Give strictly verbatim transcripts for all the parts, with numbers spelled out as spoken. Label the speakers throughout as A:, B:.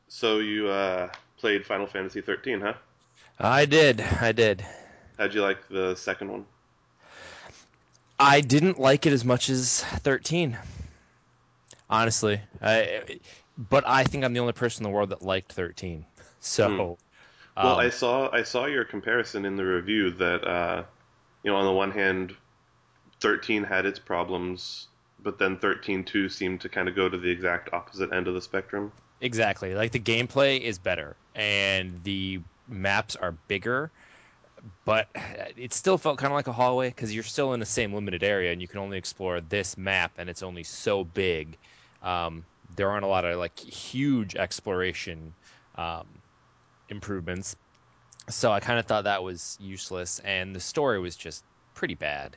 A: So you uh, played Final Fantasy thirteen, huh?
B: I did. I did.
A: How'd you like the second one?
B: I didn't like it as much as thirteen, honestly. I, but I think I'm the only person in the world that liked thirteen.
A: Hmm.
B: So,
A: Well, I
B: um,
A: saw I saw your comparison in the review that uh, you know on the one hand, thirteen had its problems, but then thirteen two seemed to kind of go to the exact opposite end of the spectrum.
B: exactly. Like the gameplay is better and the maps are bigger, but it still felt kind of like a hallway because you're still in the same limited area and you can only explore this map and it's only so big. Um, there aren't a lot of like huge exploration um, improvements. So I kind of thought that was useless, and the story was just pretty bad.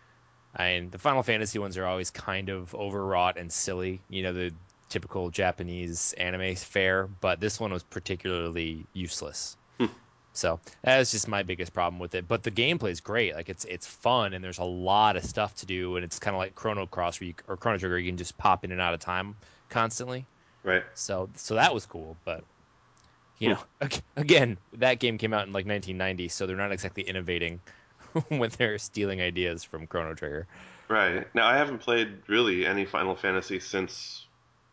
B: I mean, the Final Fantasy ones are always kind of overwrought and silly, you know, the typical Japanese anime fare, but this one was particularly useless.
A: Hmm.
B: So that was just my biggest problem with it. But the gameplay is great. Like it's it's fun and there's a lot of stuff to do, and it's kind of like Chrono Cross where you, or Chrono Trigger, you can just pop in and out of time constantly.
A: Right.
B: So so that was cool, but you
A: Hmm.
B: know, again, that game came out in like nineteen ninety, so they're not exactly innovating when they're stealing ideas from Chrono Trigger.
A: Right. Now I haven't played really any Final Fantasy since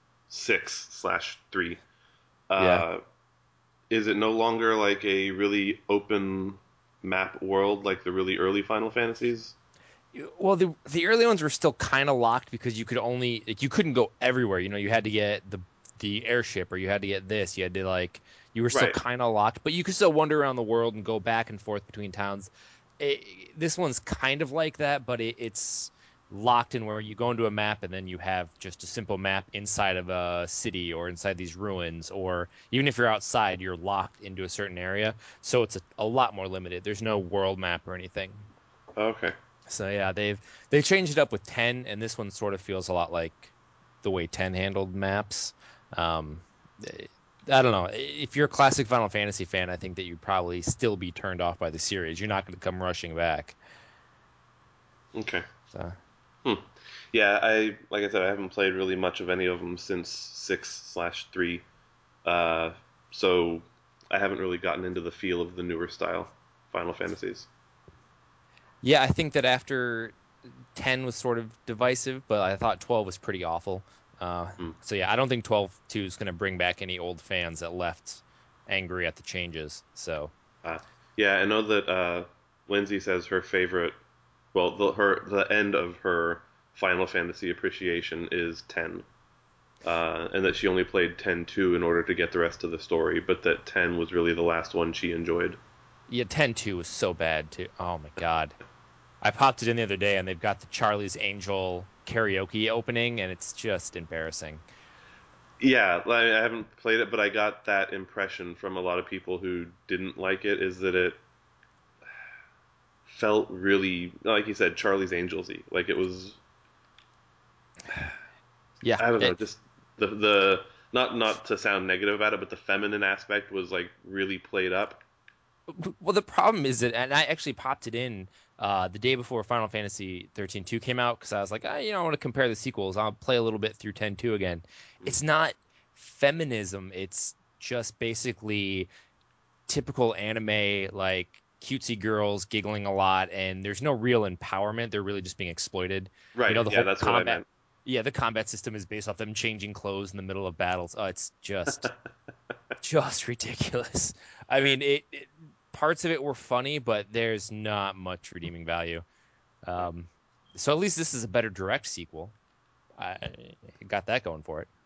A: six slash three.
B: Yeah.
A: Uh, is it no longer like a really open map world like the really early Final Fantasies?
B: Well, the the early ones were still kind of locked because you could only like you couldn't go everywhere. You know, you had to get the the airship or you had to get this. You had to like you were still
A: Right.
B: kind of locked, but you could still wander around the world and go back and forth between towns. It, this one's kind of like that, but it, it's locked in where you go into a map and then you have just a simple map inside of a city or inside these ruins, or even if you're outside, you're locked into a certain area. So it's a, a lot more limited. There's no world map or anything.
A: Okay.
B: So yeah, they've they changed it up with ten, and this one sort of feels a lot like the way ten handled maps. Um, eh, I don't know. If you're a classic Final Fantasy fan, I think that you'd probably still be turned off by the series. You're not going to come rushing back.
A: Okay.
B: So
A: Hmm. Yeah, I like I said, I haven't played really much of any of them since six slash three. Uh, so I haven't really gotten into the feel of the newer style Final Fantasies.
B: yeah, I think that after ten was sort of divisive, but I thought twelve was pretty awful. Uh,
A: Hmm.
B: so yeah, I don't think twelve two is going to bring back any old fans that left angry at the changes. So
A: Uh, yeah, I know that uh, Lindsay says her favorite, well, the her the end of her Final Fantasy appreciation is ten, uh, and that she only played ten two in order to get the rest of the story, but that ten was really the last one she enjoyed.
B: yeah, ten two was so bad too. Oh my God. I popped it in the other day and they've got the Charlie's Angel karaoke opening and it's just embarrassing.
A: Yeah, I I haven't played it, but I got that impression from a lot of people who didn't like it, is that it felt really, like you said, Charlie's Angelsy. Like it was,
B: Yeah.
A: I don't know,
B: It,
A: just the the not not to sound negative about it, but the feminine aspect was like really played up.
B: well, the problem is that, and I actually popped it in uh, the day before Final Fantasy thirteen two came out because I was like, ah, you know, I want to compare the sequels. I'll play a little bit through ten two again.
A: Mm.
B: It's not feminism. It's just basically typical anime, like cutesy girls giggling a lot, and there's no real empowerment. They're really just being exploited. You know,
A: Right?
B: the
A: Yeah,
B: whole
A: that's what I
B: combat.
A: meant.
B: Yeah, the combat system is based off them changing clothes in the middle of battles. Oh, it's just just ridiculous. I mean, it, it parts of it were funny, but there's not much redeeming value. Um, so at least this is a better direct sequel. I, I got that going for it.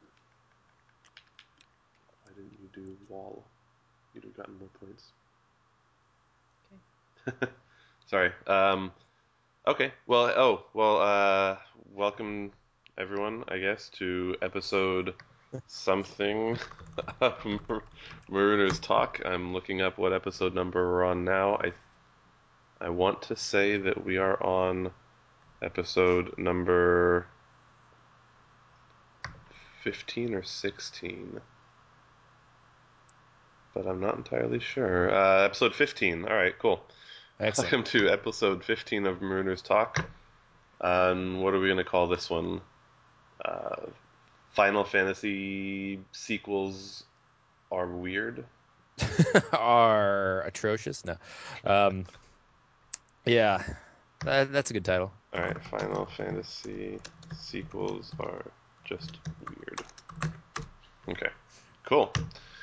A: Why didn't you do wall? You'd have gotten more points.
B: Okay.
A: Sorry. Um, okay. Well, oh, well, uh, welcome everyone, I guess, to episode something of Mar- Marooners Talk. I'm looking up what episode number we're on now. I I want to say that we are on episode number fifteen or sixteen, but I'm not entirely sure. Uh, episode fifteen. All right, cool.
B: Excellent.
A: Welcome to episode fifteen of Marooners Talk. Um, what are we going to call this one? Uh, Final Fantasy sequels are weird.
B: are atrocious. No, um, yeah, that, that's a good title.
A: All right, Final Fantasy sequels are just weird. Okay, cool.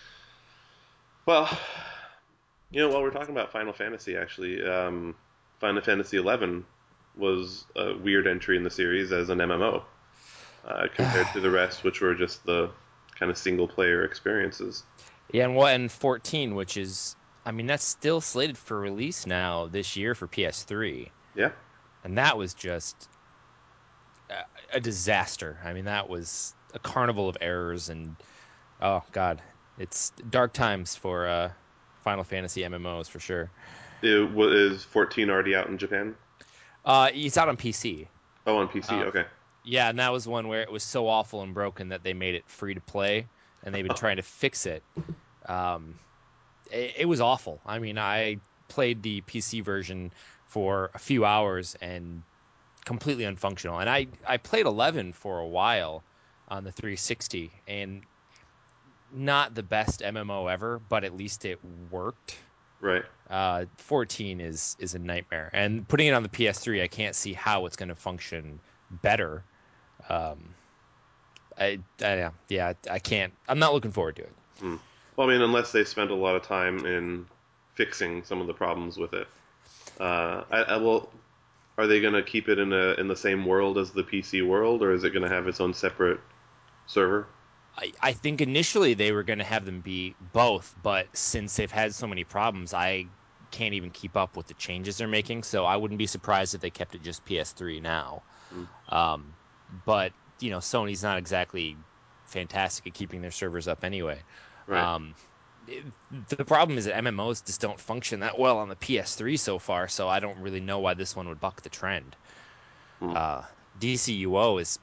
A: Well, you know, while we're talking about Final Fantasy, actually, um, Final Fantasy eleven was a weird entry in the series as an M M O uh, compared to the rest, which were just the kind of single player experiences.
B: Yeah, and what and fourteen, which is, I mean, that's still slated for release now this year for P S three,
A: Yeah,
B: and that was just a, a disaster. I mean, that was a carnival of errors, and oh God, it's dark times for uh, Final Fantasy M M Os for sure.
A: it was fourteen already out in Japan.
B: Uh, it's out on P C.
A: Oh, on P C.
B: Uh,
A: Okay.
B: yeah, and that was one where it was so awful and broken that they made it free to play, and they've been trying to fix it. Um, it, it was awful. I mean, I played the P C version for a few hours and completely unfunctional. And I I played eleven for a while on the three sixty, and not the best M M O ever, but at least it worked.
A: Right.
B: Uh, fourteen is is a nightmare, and putting it on the P S three, I can't see how it's going to function better. Um, I, I yeah, I can't. I'm not looking forward to it.
A: Hmm. Well, I mean, unless they spent a lot of time in fixing some of the problems with it. Uh, I, I will. Are they going to keep it in a in the same world as the P C world, or is it going to have its own separate server?
B: I, I think initially they were going to have them be both, but since they've had so many problems, I can't even keep up with the changes they're making. So I wouldn't be surprised if they kept it just P S three now.
A: Hmm.
B: Um, but you know, Sony's not exactly fantastic at keeping their servers up anyway.
A: Right.
B: Um, it- the problem is that M M Os just don't function that well on the P S three so far, so I don't really know why this one would buck the trend.
A: Hmm.
B: Uh, D C U O is,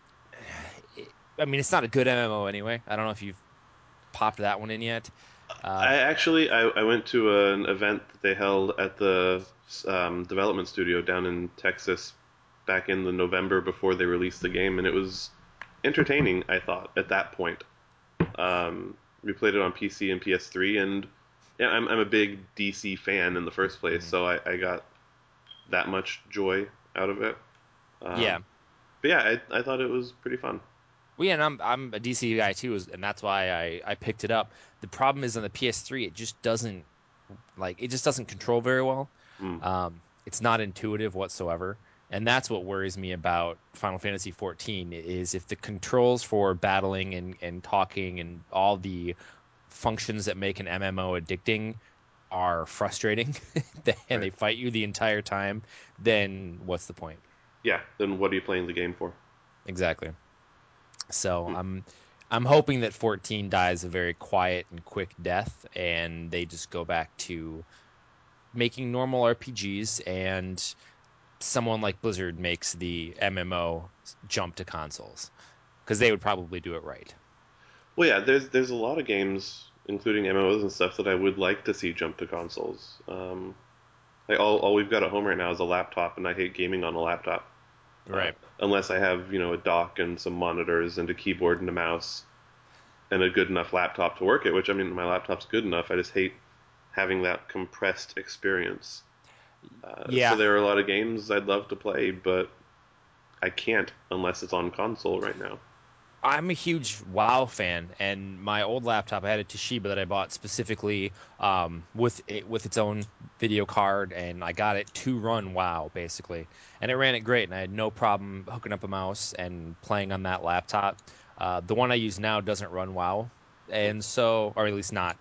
B: I mean, it's not a good M M O anyway. I don't know if you've popped that one in yet. Uh,
A: I actually I, I went to an event that they held at the um, development studio down in Texas back in the November before they released the game, and it was entertaining. I thought at that point. Um, we played it on P C and P S three, and yeah, I'm I'm a big D C fan in the first place,
B: mhm.
A: so I, I got that much joy out of it.
B: Yeah.
A: Um, but yeah, I I thought it was pretty fun.
B: Well, yeah, and I'm I'm a D C guy too, and that's why I I picked it up. The problem is on the P S three, it just doesn't like it just doesn't control very well.
A: Mm,
B: Um, it's not intuitive whatsoever, and that's what worries me about Final Fantasy fourteen is if the controls for battling and and talking and all the functions that make an M M O addicting are frustrating and
A: right.
B: they fight you the entire time, then what's the point?
A: Yeah. Then what are you playing the game for?
B: Exactly. So
A: Hmm.
B: I'm I'm hoping that fourteen dies a very quiet and quick death and they just go back to making normal R P Gs and someone like Blizzard makes the M M O jump to consoles because they would probably do it right.
A: Well, yeah. There's there's a lot of games, including M M Os and stuff, that I would like to see jump to consoles. Um, like all all we've got at home right now is a laptop, and I hate gaming on a laptop. Uh,
B: Right.
A: unless I have, you know, a dock and some monitors and a keyboard and a mouse and a good enough laptop to work it, which I mean, my laptop's good enough. I just hate having that compressed experience. Uh, so
B: Yeah,
A: there are a lot of games I'd love to play, but I can't unless it's on console right now.
B: I'm a huge WoW fan, and my old laptop I had a Toshiba that I bought specifically um, with it, with its own video card, and I got it to run WoW basically, and it ran it great, and I had no problem hooking up a mouse and playing on that laptop. Uh, the one I use now doesn't run WoW, and so, or at least not,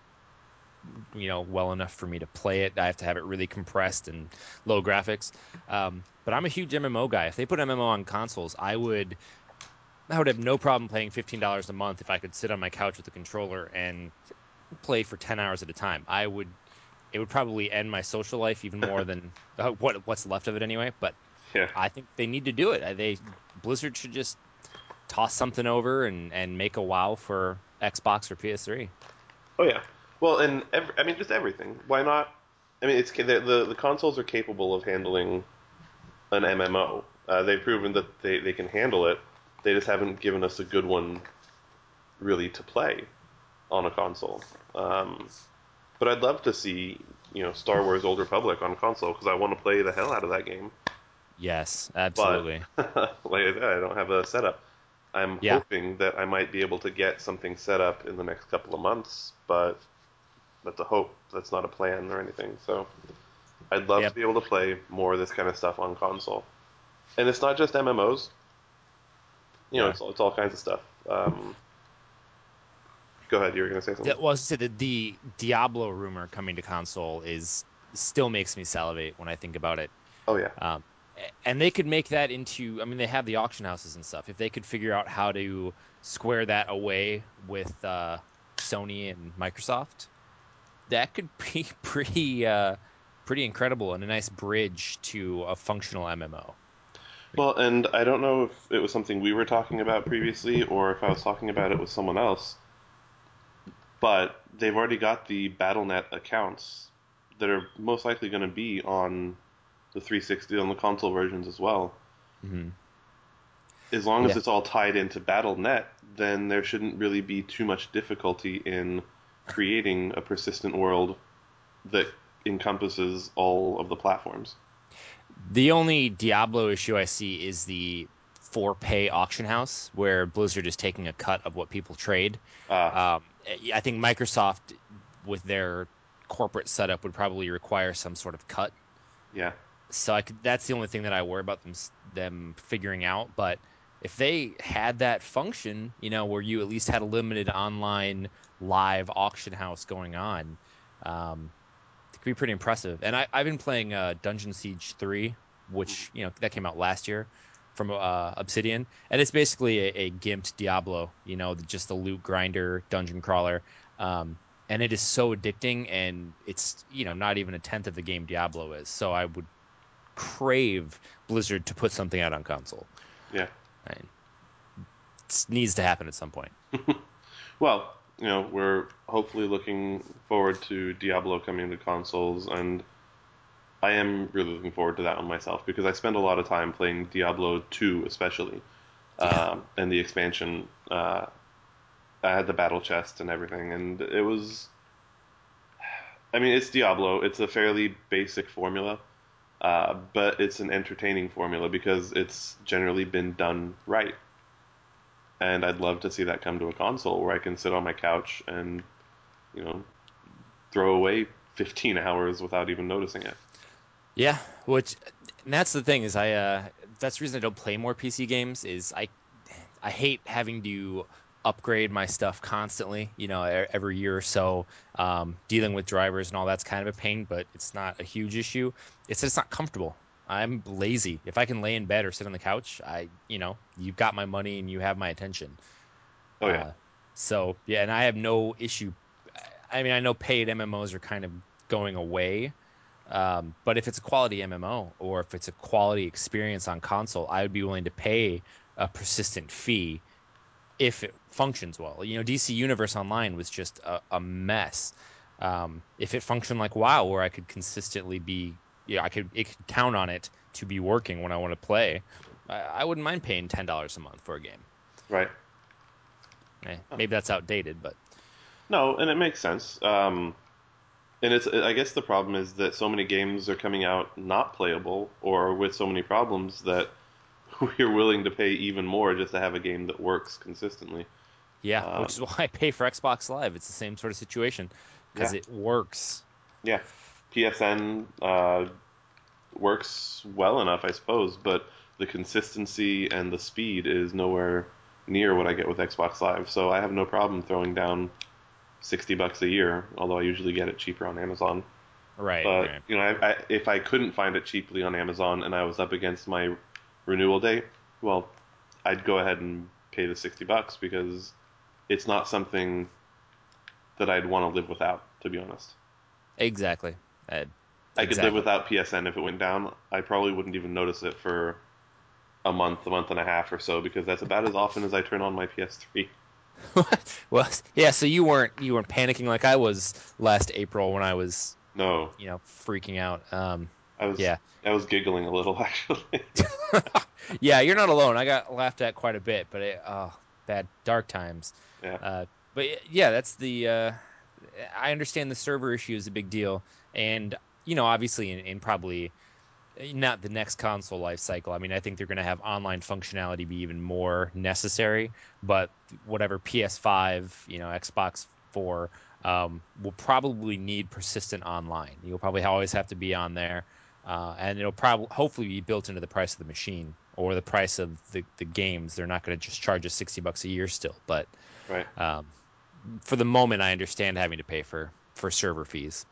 B: you know, well enough for me to play it. I have to have it really compressed and low graphics. Um, but I'm a huge M M O guy. If they put M M O on consoles, I would. I would have no problem paying fifteen dollars a month if I could sit on my couch with a controller and play for ten hours at a time. I would, it would probably end my social life even more than uh, what what's left of it anyway. But
A: Yeah.
B: I think they need to do it. Uh, They Blizzard should just toss something over and and make a WoW for Xbox or P S three.
A: Oh yeah. Well, and every, I mean, just everything. Why not? I mean, it's the the, the consoles are capable of handling an M M O. Uh, they've proven that they, they can handle it. They just haven't given us a good one really to play. on a console. Um, but I'd love to see, you know, Star Wars Old Republic on console because I want to play the hell out of that game.
B: Yes,
A: But
B: absolutely.
A: like I said, I don't have a setup. I'm
B: Yeah.
A: hoping that I might be able to get something set up in the next couple of months, but that's a hope. That's not a plan or anything. So I'd love to
B: Yep.
A: be able to play more of this kind of stuff on console. And it's not just M M Os. You know,
B: Yeah.
A: it's it's all kinds of stuff. Um, go ahead. You were going to say something.
B: That was to say that the Diablo rumor coming to console is still makes me salivate when I think about it.
A: Oh yeah.
B: Um, a- and they could make that into, I mean, they have the auction houses and stuff. If they could figure out how to square that away with uh, Sony and Microsoft, that could be pretty uh, pretty incredible and a nice bridge to a functional M M O.
A: Well, and I don't know if it was something we were talking about previously or if I was talking about it with someone else, but they've already got the Battle dot net accounts that are most likely going to be on the three sixty on the console versions as well.
B: Hmm.
A: As long as
B: Yeah.
A: it's all tied into Battle dot net, then there shouldn't really be too much difficulty in creating a persistent world that encompasses all of the platforms.
B: The only Diablo issue I see is the for pay auction house where Blizzard is taking a cut of what people trade.
A: Ah,
B: Um, I think Microsoft, with their corporate setup, would probably require some sort of cut.
A: yeah,
B: So I could, that's the only thing that I worry about them them figuring out. But if they had that function, you know, where you at least had a limited online live auction house going on, um, it could be pretty impressive. And I, I've been playing uh, Dungeon Siege three, which, you know, that came out last year from uh, Obsidian. And it's basically a, a gimped Diablo, you know, just the loot grinder, dungeon crawler. Um, and it is so addicting, and it's, you know, not even a tenth of the game Diablo is. So I would crave Blizzard to put something out on console.
A: yeah.
B: And it needs to happen at some point.
A: Well, you know, we're hopefully looking forward to Diablo coming to consoles, and I am really looking forward to that one myself because I spend a lot of time playing Diablo two, especially,
B: Yeah.
A: um, and the expansion. Uh, I had the battle chest and everything, and it was. I mean, it's Diablo. It's a fairly basic formula, uh, but it's an entertaining formula because it's generally been done right. And I'd love to see that come to a console where I can sit on my couch and, you know, throw away fifteen hours without even noticing it.
B: Yeah, which and that's the thing is I uh that's the reason I don't play more P C games is I I hate having to upgrade my stuff constantly, you know, e- every year or so. Um, dealing with drivers and all that's kind of a pain, but it's not a huge issue. It's just not comfortable. I'm lazy. If I can lay in bed or sit on the couch, I, you know, you've got my money and you have my attention.
A: Oh yeah,
B: Uh, so yeah, and I have no issue. I mean, I know paid M M Os are kind of going away, um, but if it's a quality M M O or if it's a quality experience on console, I would be willing to pay a persistent fee if it functions well. You know, D C Universe Online was just a, a mess. Um, if it functioned like WoW, where I could consistently be, yeah, I could it could count on it to be working when I want to play, I, I wouldn't mind paying ten dollars a month for a game.
A: right.
B: Eh, maybe that's outdated, but
A: No, and it makes sense. Um, and it's I guess the problem is that so many games are coming out not playable or with so many problems that we're willing to pay even more just to have a game that works consistently.
B: yeah, which
A: Um,
B: is why I pay for Xbox Live. It's the same sort of situation because
A: yeah,
B: it works.
A: yeah. P S N uh, works well enough, I suppose, but the consistency and the speed is nowhere near what I get with Xbox Live. So I have no problem throwing down sixty bucks a year, although I usually get it cheaper on Amazon.
B: Right,
A: But
B: right.
A: you know, I, I, if I couldn't find it cheaply on Amazon and I was up against my renewal date, well, I'd go ahead and pay the sixty bucks because it's not something that I'd want to live without, to be honest.
B: Exactly. Uh,
A: I could live
B: exactly.
A: without P S N if it went down. I probably wouldn't even notice it for a month, a month and a half or so, because that's about as often as I turn on my P S three.
B: Well, yeah, so you weren't you weren't panicking like I was last April when I was,
A: No,
B: you know, freaking out. Um,
A: I was
B: yeah.
A: I was giggling a little actually.
B: Yeah, you're not alone. I got laughed at quite a bit, but it, oh, bad dark times.
A: Yeah.
B: Uh, But yeah, that's the. Uh, I understand the server issue is a big deal, and you know, obviously, in, in probably not the next console life cycle. I mean, I think they're going to have online functionality be even more necessary, but whatever P S five, you know, Xbox four, um, will probably need persistent online. You'll probably always have to be on there, uh, and it'll probably hopefully be built into the price of the machine or the price of the, the games. They're not going to just charge us sixty bucks a year still, but
A: Right.
B: um, for the moment, I understand having to pay for for server fees.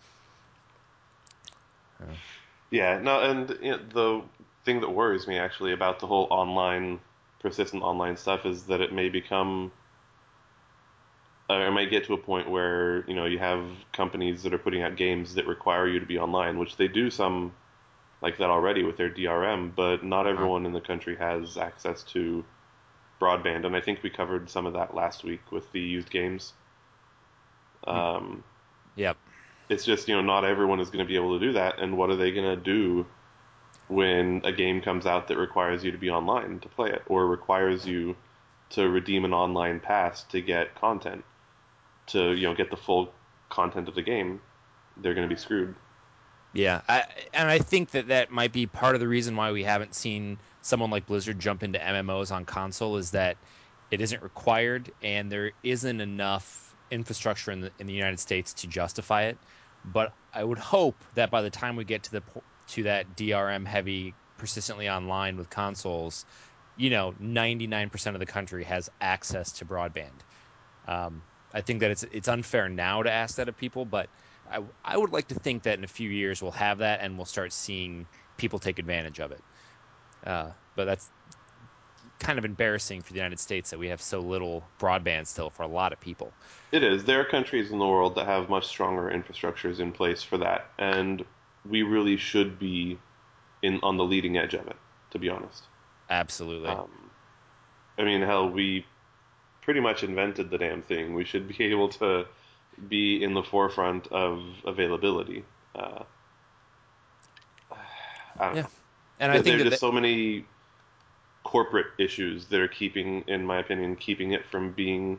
B: Uh,
A: Yeah. No, and you know, the thing that worries me actually about the whole online, persistent online stuff is that it may become, uh, it might get to a point where you know you have companies that are putting out games that require you to be online, which they do some like that already with their D R M, but not
B: uh-huh.
A: everyone in the country has access to broadband, and I think we covered some of that last week with the used games. Um,
B: Yep.
A: it's just, you know, not everyone is going to be able to do that, and what are they going to do when a game comes out that requires you to be online to play it, or requires you to redeem an online pass to get content, to, you know, get the full content of the game? They're going to be screwed.
B: Yeah, I, and I think that that might be part of the reason why we haven't seen someone like Blizzard jump into M M Os on console is that it isn't required and there isn't enough infrastructure in the in the United States to justify it. But I would hope that by the time we get to the po- to that D R M heavy persistently online with consoles, you know, ninety-nine percent of the country has access to broadband. Um, I think that it's it's unfair now to ask that of people, but I I would like to think that in a few years we'll have that and we'll start seeing people take advantage of it. Uh, but that's kind of embarrassing for the United States that we have so little broadband still for a lot of people.
A: It is. There are countries in the world that have much stronger infrastructures in place for that, and we really should be in on the leading edge of it, to be honest.
B: Absolutely.
A: Um, I mean, hell, we pretty much invented the damn thing. We should be able to be in the forefront of availability. Uh, I don't
B: Yeah.
A: know.
B: And I
A: There,
B: think
A: there are
B: that,
A: just
B: that
A: so many corporate issues that are keeping, in my opinion, keeping it from being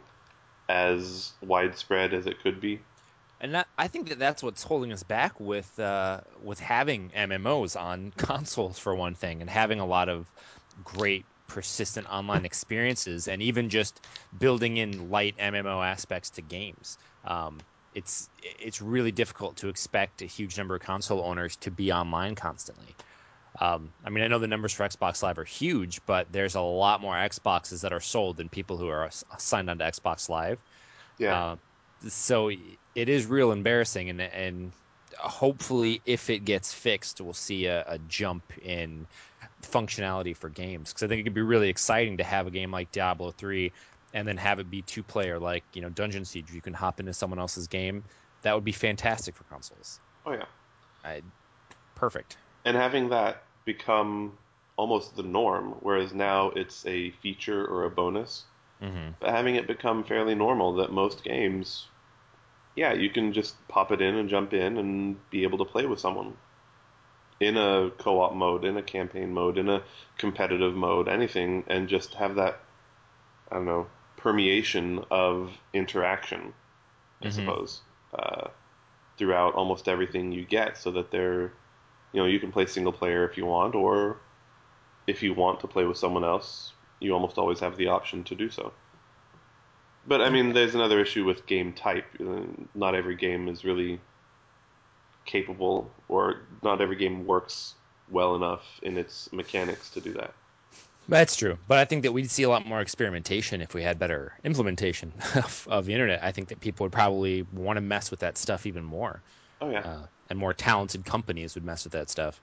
A: as widespread as it could be.
B: and that, I think that that's what's holding us back with uh, with having M M Os on consoles for one thing, and having a lot of great persistent online experiences, and even just building in light M M O aspects to games. Um, it's it's really difficult to expect a huge number of console owners to be online constantly. Um, I mean, I know the numbers for Xbox Live are huge, but there's a lot more Xboxes that are sold than people who are signed on to Xbox Live.
A: Yeah,
B: Uh, so it is real embarrassing, and and hopefully, if it gets fixed, we'll see a, a jump in functionality for games. Because I think it could be really exciting to have a game like Diablo three, and then have it be two player, like you know Dungeon Siege. You can hop into someone else's game. That would be fantastic for consoles.
A: oh yeah.
B: I, perfect.
A: And having that become almost the norm, whereas now it's a feature or a bonus,
B: Hmm.
A: but having it become fairly normal that most games, yeah, you can just pop it in and jump in and be able to play with someone in a co-op mode, in a campaign mode, in a competitive mode, anything, and just have that, I don't know, permeation of interaction, I
B: Hmm.
A: suppose, uh, throughout almost everything you get, so that they're, you know, you can play single player if you want, or if you want to play with someone else, you almost always have the option to do so. But I
B: Yeah.
A: mean, there's another issue with game type. Not every game is really capable, or not every game works well enough in its mechanics to do that.
B: That's true, but I think that we'd see a lot more experimentation if we had better implementation of, of the internet. I think that people would probably want to mess with that stuff even more,
A: Oh yeah,
B: uh, and more talented companies would mess with that stuff,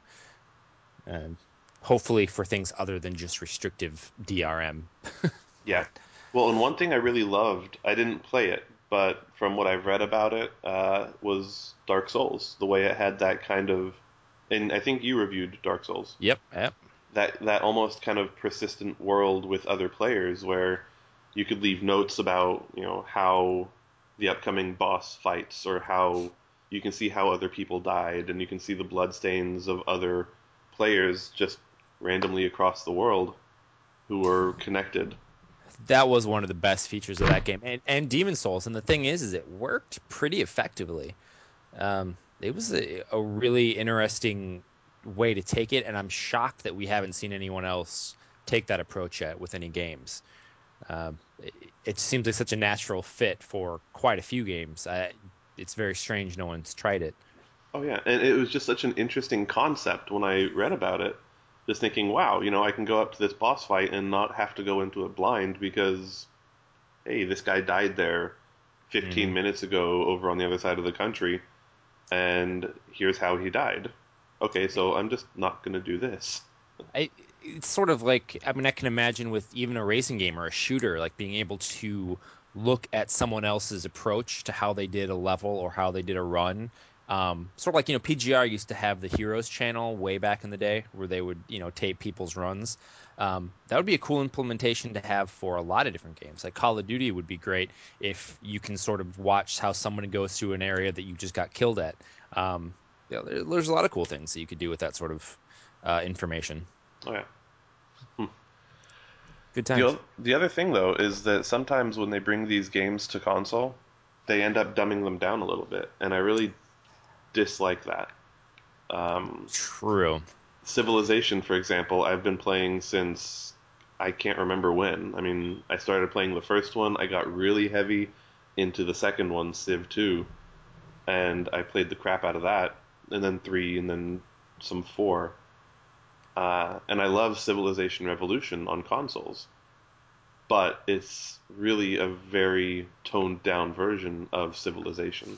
B: and hopefully for things other than just restrictive D R M.
A: yeah.
B: But
A: Well, and one thing I really loved, I didn't play it, but from what I've read about it, uh, was Dark Souls. The way it had that kind of, and I think you reviewed Dark Souls.
B: yep, yep.
A: That that almost kind of persistent world with other players where you could leave notes about, you know, how the upcoming boss fights, or how you can see how other people died, and you can see the bloodstains of other players just randomly across the world who are connected.
B: that was one of the best features of that game, and and Demon Souls. And the thing is, is it worked pretty effectively. Um, it was a, a really interesting way to take it, and I'm shocked that we haven't seen anyone else take that approach yet with any games. Um, it, it seems like such a natural fit for quite a few games. I, it's very strange no one's tried it.
A: Oh yeah, and it was just such an interesting concept when I read about it. Just thinking, wow, you know, I can go up to this boss fight and not have to go into it blind because, hey, this guy died there fifteen
B: Hmm.
A: minutes ago over on the other side of the country, and here's how he died. Okay, so I'm just not going to do this.
B: I, it's sort of like, I mean, I can imagine with even a racing game or a shooter, like being able to look at someone else's approach to how they did a level or how they did a run. Um, sort of like, you know, P G R used to have the Heroes channel way back in the day where they would, you know, tape people's runs. Um, that would be a cool implementation to have for a lot of different games. Like Call of Duty would be great if you can sort of watch how someone goes through an area that you just got killed at. Um, yeah, there, there's a lot of cool things that you could do with that sort of uh, information.
A: Oh yeah. Hmm.
B: Good
A: The
B: times.
A: o- the other thing though is that sometimes when they bring these games to console, they end up dumbing them down a little bit, and I really dislike that. Um,
B: True.
A: Civilization, for example, I've been playing since I can't remember when. I mean, I started playing the first one, I got really heavy into the second one, Civ two, and I played the crap out of that, and then three, and then some four. Uh, and I love Civilization Revolution on consoles, but it's really a very toned down version of Civilization.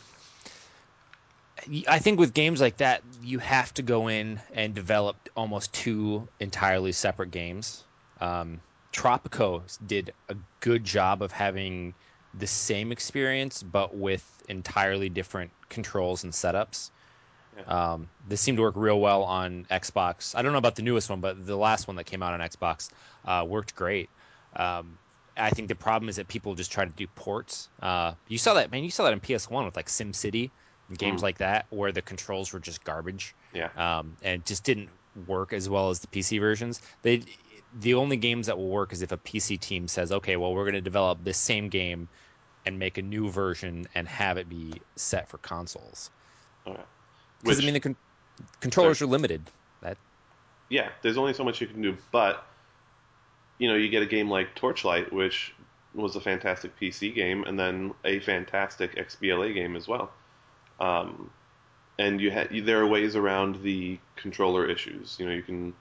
B: I think with games like that, you have to go in and develop almost two entirely separate games. Um, Tropico did a good job of having the same experience, but with entirely different controls and setups.
A: Yeah.
B: Um, this seemed to work real well on Xbox. I don't know about the newest one, but the last one that came out on Xbox uh, worked great. Um, I think the problem is that people just try to do ports. Uh, you saw that, man. You saw that in P S one with like SimCity and games
A: Mm,
B: like that, where the controls were just garbage,
A: yeah.
B: um, and just didn't work as well as the P C versions. They, the only games that will work is if a P C team says, "Okay, well, we're going to develop this same game and make a new version and have it be set for consoles."
A: Okay.
B: Because I
A: Which,
B: mean, the con
A: sorry.
B: controllers are limited. That
A: Yeah, there's only so much you can do, but you know, you get a game like Torchlight, which was a fantastic P C game, and then a fantastic X B L A game as well. Um, and you ha- there are ways around the controller issues. You know, you can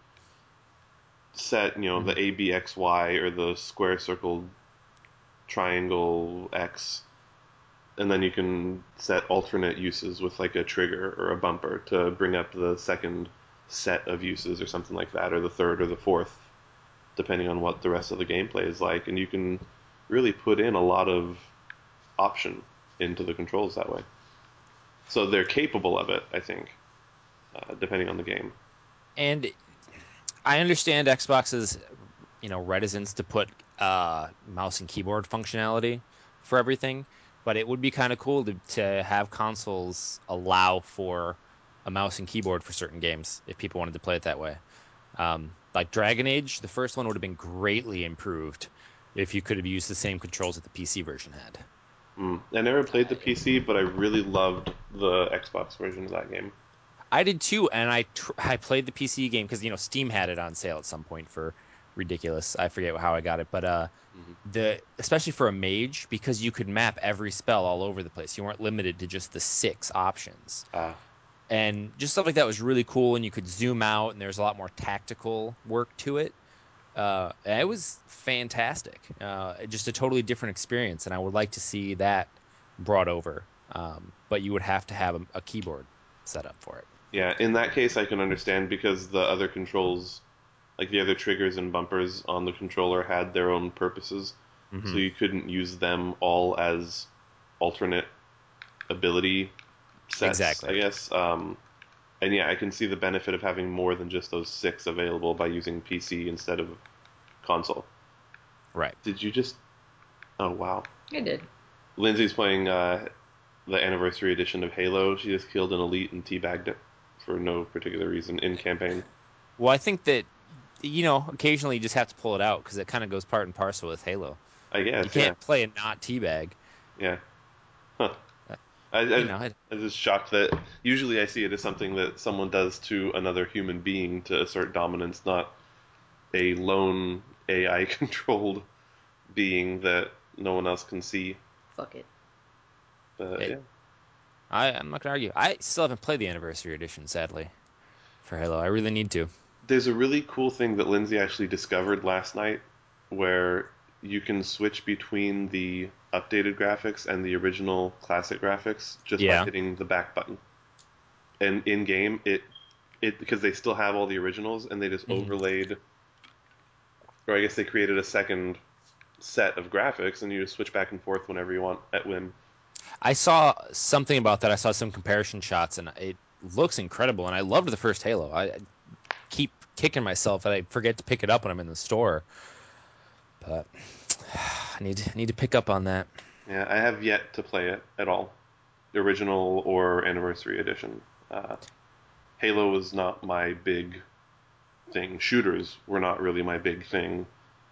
A: set, you know,
B: Mhm.
A: the A B X Y or the square circle triangle X, and then you can set alternate uses with like a trigger or a bumper to bring up the second set of uses or something like that, or the third or the fourth, depending on what the rest of the gameplay is like. And you can really put in a lot of option into the controls that way. So they're capable of it, I think, uh, depending on the game.
B: and I understand Xbox's, you know, reticence to put uh mouse and keyboard functionality for everything, but it would be kind of cool to to have consoles allow for a mouse and keyboard for certain games if people wanted to play it that way. Um, like Dragon Age, the first one would have been greatly improved if you could have used the same controls that the P C version had.
A: Mm. I never played the
B: Uh,
A: P C, but I really loved the Xbox version of that game.
B: I did too, and I tr I played the P C game because you know Steam had it on sale at some point for ridiculous. I forget how I got it, but uh,
A: Mm-hmm.
B: the especially for a mage because you could map every spell all over the place. You weren't limited to just the six options,
A: Uh,
B: and just stuff like that was really cool. And you could zoom out, and there's a lot more tactical work to it. Uh, it was fantastic. Uh, just a totally different experience, and I would like to see that brought over. Um, but you would have to have a, a keyboard set up for it.
A: yeah, in that case, I can understand because the other controls, like the other triggers and bumpers on the controller, had their own purposes. So
B: Hmm.
A: you couldn't use them all as alternate ability sets, I
B: Exactly.
A: guess. Um, and yeah, I can see the benefit of having more than just those six available by using P C instead of console.
B: Right.
A: Did you just? Oh wow,
C: I did.
A: Lindsay's playing uh, the anniversary edition of Halo. She just killed an elite and teabagged it for no particular reason in campaign.
B: Well, I think that, you know, occasionally you just have to pull it out because it kind of goes part and parcel with Halo.
A: I
B: You
A: guess, yeah,
B: can't play a not teabag.
A: yeah. Huh.
B: Uh,
A: I,
B: you
A: I,
B: know, it,
A: I'm just shocked that usually I see it as something that someone does to another human being to assert dominance, not a lone A I controlled being that no one else can see.
C: Fuck it.
A: But
B: it,
A: yeah,
B: I, I'm not gonna argue. I still haven't played the anniversary edition, sadly, for Halo. I really need to.
A: there's a really cool thing that Lindsay actually discovered last night where you can switch between the updated graphics and the original classic graphics just by
B: Yeah.
A: hitting the back button. And in game, it it because they still have all the originals and they just
B: hmm
A: overlaid, or I guess they created a second set of graphics and you just switch back and forth whenever you want at whim.
B: I saw something about that. I saw some comparison shots, and it looks incredible. And I loved the first Halo. I, I keep kicking myself that I forget to pick it up when I'm in the store. But I need need to pick up on that.
A: Yeah, I have yet to play it at all, original or anniversary edition. Uh, Halo was not my big thing. Shooters were not really my big thing,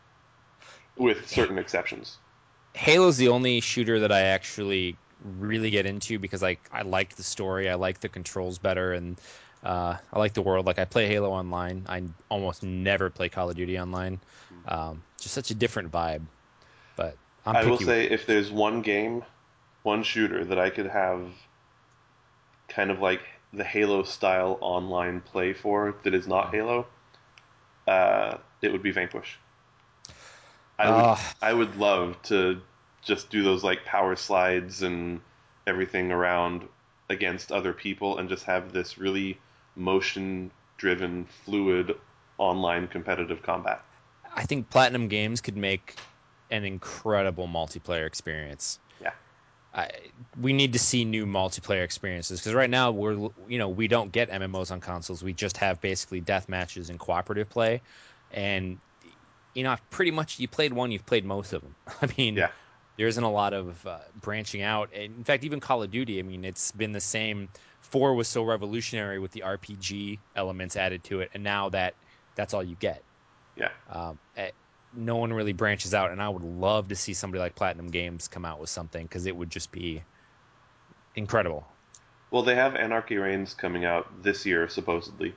A: with certain exceptions.
B: Halo's the only shooter that I actually really get into because like I like the story, I like the controls better, and uh, I like the world. Like I play Halo online. I almost never play Call of Duty online. Um, just such a different vibe. But I'm
A: I will
B: picky with.
A: say, if there's one game, one shooter that I could have kind of like the Halo style online play for that is not Halo, uh, it would be Vanquish. I would
B: Uh,
A: I would love to just do those like power slides and everything around against other people and just have this really motion driven fluid online competitive combat.
B: I think Platinum Games could make an incredible multiplayer experience.
A: Yeah.
B: I, we need to see new multiplayer experiences because right now we're you know we don't get M M Os on consoles. We just have basically death matches and cooperative play, and you know pretty much you played one, you've played most of them. I mean,
A: Yeah.
B: there isn't a lot of uh, branching out. And in fact, even Call of Duty, I mean, it's been the same. Four was so revolutionary with the R P G elements added to it, and now that that's all you get.
A: Yeah.
B: Um, eh, no one really branches out, and I would love to see somebody like Platinum Games come out with something because it would just be incredible.
A: Well, they have Anarchy Reigns coming out this year supposedly.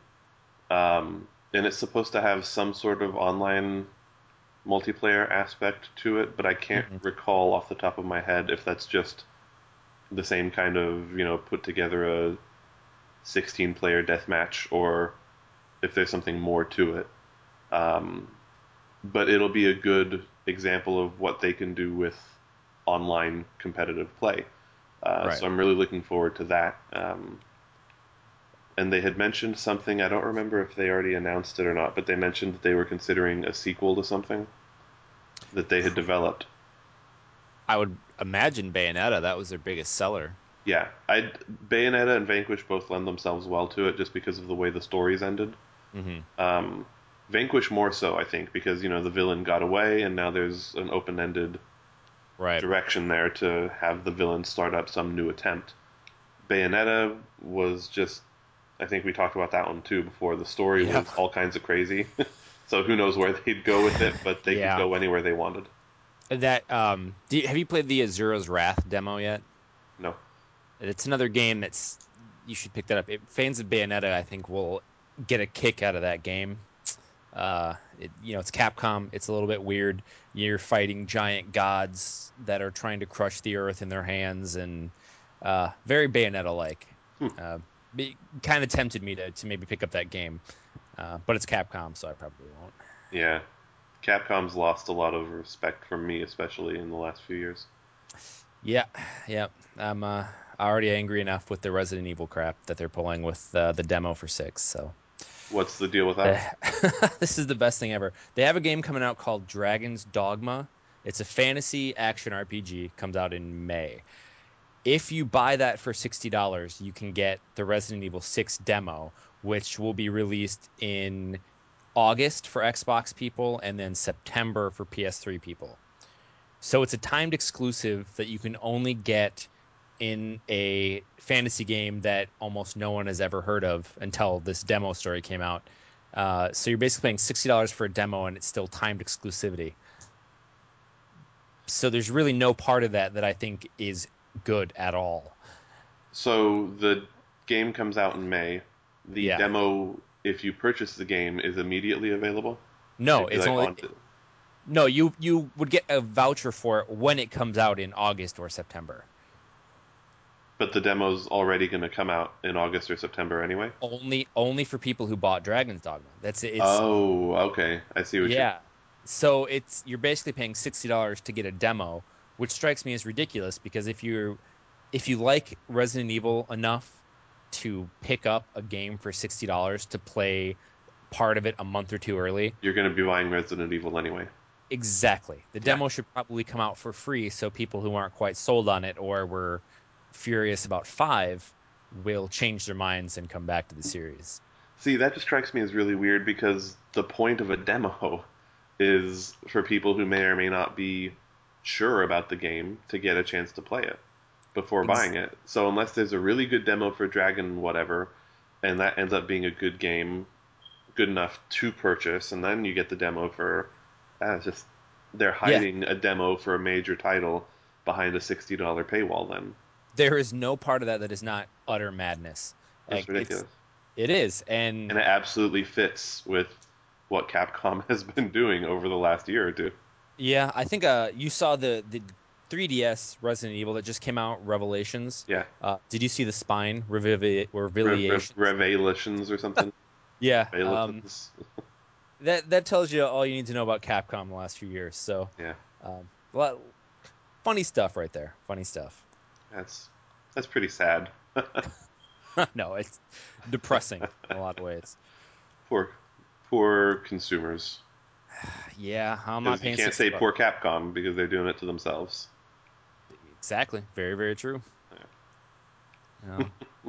A: Um, and it's supposed to have some sort of online multiplayer aspect to it, but I can't
B: hmm
A: recall off the top of my head if that's just the same kind of, you know, put together a sixteen player deathmatch or if there's something more to it. Um, but it'll be a good example of what they can do with online competitive play. Uh,
B: Right.
A: so I'm really looking forward to that. Um, and they had mentioned something, I don't remember if they already announced it or not, but they mentioned that they were considering a sequel to something that they had developed.
B: I would imagine Bayonetta, that was their biggest seller.
A: Yeah, I Bayonetta and Vanquish both lend themselves well to it just because of the way the stories ended.
B: hmm
A: Um, Vanquish more so, I think, because you know the villain got away, and now there's an open-ended
B: Right.
A: direction there to have the villain start up some new attempt. Bayonetta was just, I think we talked about that one too before. The story
B: Yep.
A: was all kinds of crazy, so who knows where they'd go with it, but they could
B: Yeah.
A: go anywhere they wanted.
B: That um, do you, have you played the Azura's Wrath demo yet?
A: No,
B: It's another game that's you should pick that up. It, fans of Bayonetta, I think, will get a kick out of that game. Uh, it, you know, it's Capcom. It's a little bit weird. You're fighting giant gods that are trying to crush the earth in their hands, and uh, very Bayonetta-like.
A: hmm.
B: Uh, it kind of tempted me to to maybe pick up that game, uh, but it's Capcom, so I probably won't.
A: Yeah, Capcom's lost a lot of respect from me, especially in the last few years.
B: Yeah, yeah. I'm uh, already angry enough with the Resident Evil crap that they're pulling with uh, the demo for six. So
A: What's the deal with that?
B: Eh, this is the best thing ever. They have a game coming out called Dragon's Dogma. It's a fantasy action R P G. Comes out in May. If you buy that for sixty dollars, you can get the Resident Evil six demo, which will be released in August for Xbox people and then September for P S three people. So it's a timed exclusive that you can only get in a fantasy game that almost no one has ever heard of until this demo story came out. Uh, so you're basically paying sixty dollars for a demo and it's still timed exclusivity. So there's really no part of that that I think is good at all.
A: So the game comes out in May. The
B: Yeah.
A: demo, if you purchase the game, is immediately available.
B: No,
A: If you
B: it's
A: like
B: only
A: on,
B: no, you you would get a voucher for it when it comes out in August or September.
A: but the demo's already going to come out in August or September anyway.
B: Only only for people who bought Dragon's Dogma. That's it. It's
A: Oh, okay. I see what you're.
B: yeah. So it's you're basically paying sixty dollars to get a demo, which strikes me as ridiculous because if you're if you like Resident Evil enough to pick up a game for sixty dollars to play part of it a month or two early,
A: You're going to be buying Resident Evil anyway.
B: exactly. The
A: Yeah.
B: demo should probably come out for free so people who aren't quite sold on it or were furious about five will change their minds and come back to the series.
A: See, that just strikes me as really weird because the point of a demo is for people who may or may not be sure about the game to get a chance to play it before
B: Ex-
A: buying it. So unless there's a really good demo for Dragon whatever, and that ends up being a good game, good enough to purchase, and then you get the demo for, ah, it's just they're
B: yeah,
A: hiding a demo for a major title behind a sixty dollar paywall. Then
B: there is no part of that that is not utter madness.
A: that's
B: Like it's
A: ridiculous,
B: it is, and
A: and it absolutely fits with what Capcom has been doing over the last year or two.
B: yeah, I think uh you saw the the three D S Resident Evil that just came out, Revelations.
A: Yeah,
B: Uh, did you see the spine revivi
A: Rev- Rev-
B: revelations?
A: Revelations or something.
B: Yeah, um,
A: Revelations.
B: that that tells you all you need to know about Capcom the last few years. So,
A: Yeah,
B: um, well, funny stuff right there. Funny stuff.
A: that's that's pretty sad.
B: No, it's depressing in a lot of ways.
A: Poor, poor consumers.
B: Yeah, I'm not
A: Because you
B: paying
A: can't
B: sixty
A: say
B: bucks.
A: poor Capcom because they're doing it to themselves.
B: Exactly. Very, very true.
A: Yeah.
B: No.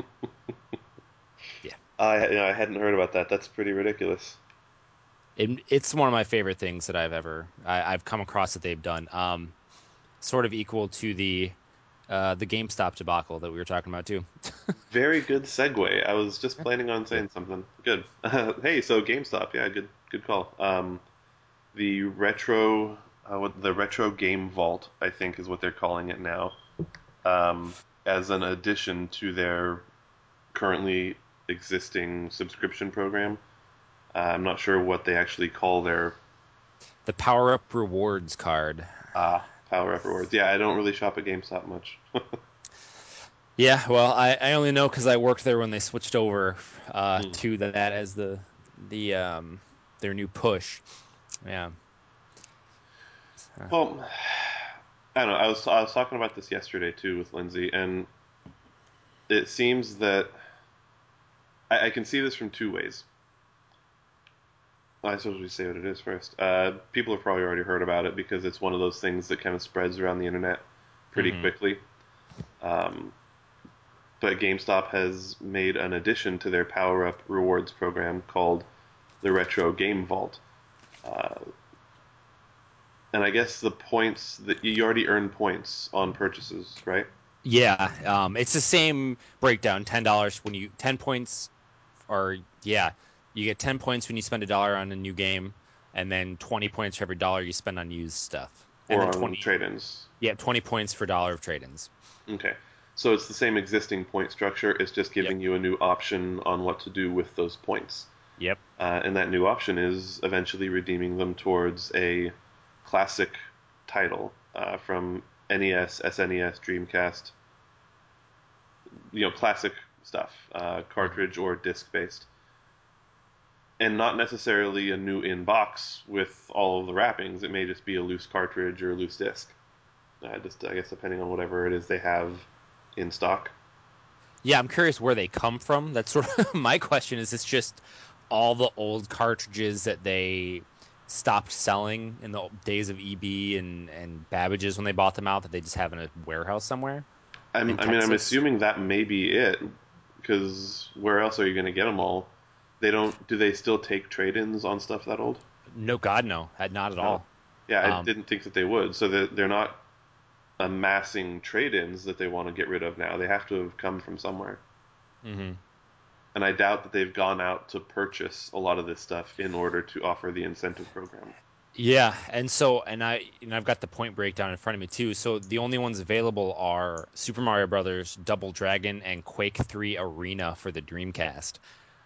B: Yeah.
A: I you know, I hadn't heard about that. That's pretty ridiculous.
B: It, it's one of my favorite things that I've ever I, I've come across that they've done. Um, sort of equal to the uh the GameStop debacle that we were talking about too.
A: Very good segue. I was just
B: Yeah.
A: planning on
B: Yeah.
A: saying something. Good. Hey, so GameStop, yeah, good good call. Um, the retro, uh, what the retro game vault, I think, is what they're calling it now. Um, as an addition to their currently existing subscription program. Uh, I'm not sure what they actually call their
B: The Power Up Rewards card.
A: ah Power Up rewards. Yeah, I don't really shop at GameStop much.
B: Yeah, well, I, I only know because I worked there when they switched over uh,
A: Hmm.
B: to that as the the um their new push. Yeah. Uh,
A: Well, I don't know. I was I was talking about this yesterday too with Lindsay, and it seems that I, I can see this from two ways. Well, I suppose we say what it is first. Uh, people have probably already heard about it because it's one of those things that kind of spreads around the internet pretty
B: mhm.
A: quickly. Um, but GameStop has made an addition to their Power Up rewards program called the Retro Game Vault. Uh, and I guess the points that you already earn points on purchases, right?
B: Yeah, um, it's the same breakdown. Ten dollars when you ten points, or yeah, you get ten points when you spend a dollar on a new game, and then twenty points for every dollar you spend on used stuff, and
A: Or
B: then
A: on
B: twenty
A: trade-ins.
B: yeah twenty points for a dollar of trade-ins.
A: Okay. So it's the same existing point structure. It's just
B: Yep.
A: giving you a new option on what to do with those points.
B: Yep.
A: Uh, and that new option is eventually redeeming them towards a classic title uh, from N E S, S N E S, Dreamcast, you know, classic stuff, uh,
B: Mhm.
A: cartridge or disc based. And not necessarily a new in box with all of the wrappings. It may just be a loose cartridge or a loose disc. Uh, just, I guess, depending on whatever it is they have in stock.
B: Yeah, I'm curious where they come from. That's sort of my question. Is it's just all the old cartridges that they stopped selling in the days of E B and and Babbage's when they bought them out that they just have in a warehouse somewhere
A: I'm,
B: in
A: I mean, I'm
B: Texas?
A: assuming that may be it, because where else are you going to get them all? They don't. Do they still take trade-ins on stuff that old?
B: No, God, no, not at
A: No.
B: all.
A: Yeah, I
B: Um,
A: didn't think that they would. So they're, they're not amassing trade-ins that they want to get rid of now. They have to have come from somewhere.
B: mhm.
A: And I doubt that they've gone out to purchase a lot of this stuff in order to offer the incentive program.
B: Yeah, and so and I and I've got the point breakdown in front of me too. So the only ones available are Super Mario Brothers, Double Dragon, and Quake three Arena for the Dreamcast,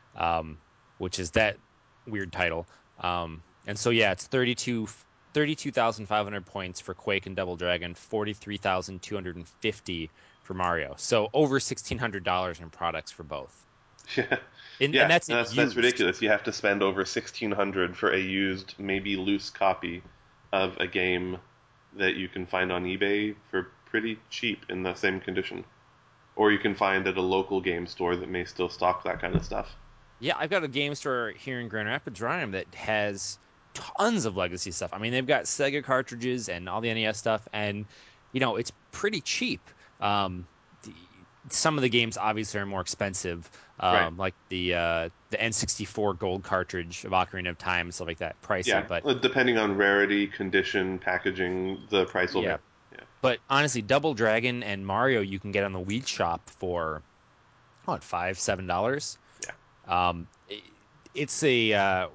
B: um, which is that weird title. Um, and so yeah, it's thirty two thirty two thousand five hundred points for Quake and Double Dragon, forty-three thousand two hundred fifty for Mario. So over sixteen hundred dollars in products for both.
A: Yeah,
B: And and
A: yeah,
B: that's it
A: that's that's
B: used.
A: ridiculous. You have to spend over sixteen hundred for a used, maybe loose copy of a game that you can find on eBay for pretty cheap in the same condition, or you can find at a local game store that may still stock that kind of stuff.
B: Yeah, I've got a game store here in Grand Rapids, Ryan, that has tons of legacy stuff. I mean, they've got Sega cartridges and all the N E S stuff, and you know, it's pretty cheap. Um, the, some of the games obviously are more expensive,
A: Right.
B: um, like the uh, the N sixty-four gold cartridge of Ocarina of Time, stuff like that, pricey.
A: Yeah,
B: But
A: uh, depending on rarity, condition, packaging, the price will vary.
B: yeah,
A: Yeah.
B: but honestly, Double Dragon and Mario you can get on the Wii Shop for what, five, seven dollars.
A: Yeah.
B: Um, it, it's a uh,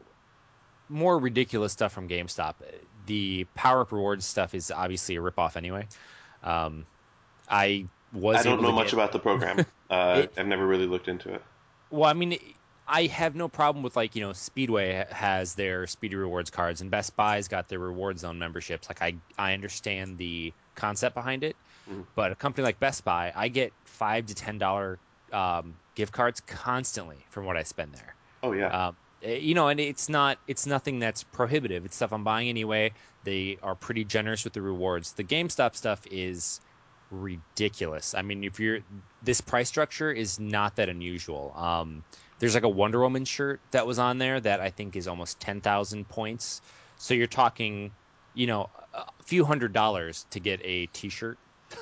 B: more ridiculous stuff from GameStop. The Power Up Rewards stuff is obviously a ripoff anyway. Um, I
A: I
B: was
A: don't
B: able
A: know
B: to
A: much
B: get
A: about the program. Uh,
B: it.
A: I've never really looked into it.
B: Well, I mean, I have no problem with, like, you know, Speedway has their Speedy Rewards cards, and Best Buy's got their Reward Zone memberships. Like, I I understand the concept behind it,
A: Mhm.
B: but a company like Best Buy, I get five to ten dollar um, gift cards constantly from what I spend there.
A: Oh yeah.
B: Um, eh, you know, and it's not it's nothing that's prohibitive. It's stuff I'm buying anyway. They are pretty generous with the rewards. The GameStop stuff is ridiculous. I mean, if you're this price structure is not that unusual. Um, there's like a Wonder Woman shirt that was on there that I think is almost ten thousand points. So you're talking, you know, a few hundred dollars to get a t-shirt.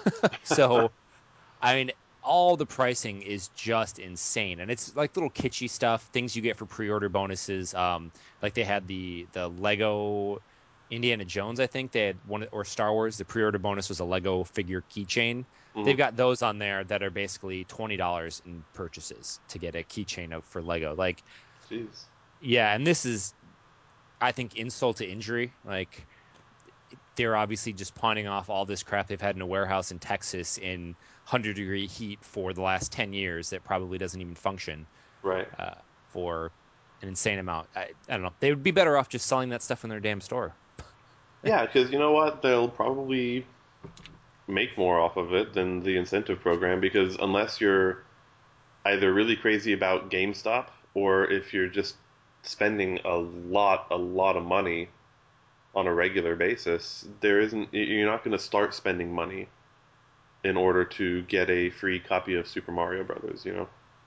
B: So I mean, all the pricing is just insane, and it's like little kitschy stuff, things you get for pre-order bonuses. Um, like they had the the Lego Indiana Jones, I think they had one, or Star Wars. The pre-order bonus was a Lego figure keychain.
A: Mhm.
B: They've got those on there that are basically twenty dollars in purchases to get a keychain of for Lego. Like,
A: Jeez.
B: yeah, and this is, I think, insult to injury. Like, they're obviously just pawning off all this crap they've had in a warehouse in Texas in one hundred degree heat for the last ten years that probably doesn't even function
A: Right.
B: uh, for an insane amount. I, I don't know. They would be better off just selling that stuff in their damn store.
A: Yeah, because you know what? They'll probably make more off of it than the incentive program because unless you're either really crazy about GameStop or if you're just spending a lot, a lot of money on a regular basis, there isn't, you're not going to start spending money in order to get a free copy of Super Mario Brothers, you know?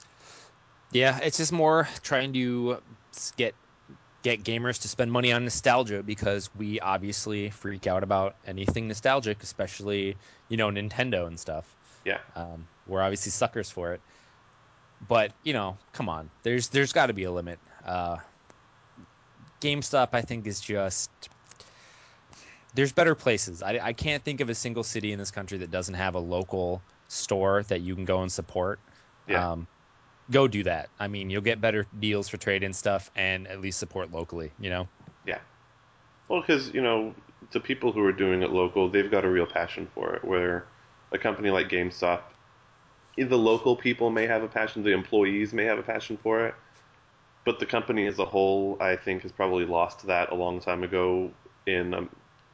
B: Yeah, it's just more trying to get get gamers to spend money on nostalgia because we obviously freak out about anything nostalgic, especially, you know, Nintendo and stuff.
A: Yeah.
B: Um, we're obviously suckers for it. But, you know, come on. There's there's got to be a limit. Uh, GameStop, I think, is just there's better places. I I can't think of a single city in this country that doesn't have a local store that you can go and support.
A: Yeah.
B: Um, Go do that. I mean, you'll get better deals for trade and stuff, and at least support locally. You know?
A: Yeah. Well, because, you know, the people who are doing it local, they've got a real passion for it, where a company like GameStop, the local people may have a passion, the employees may have a passion for it, but the company as a whole, I think, has probably lost that a long time ago in um,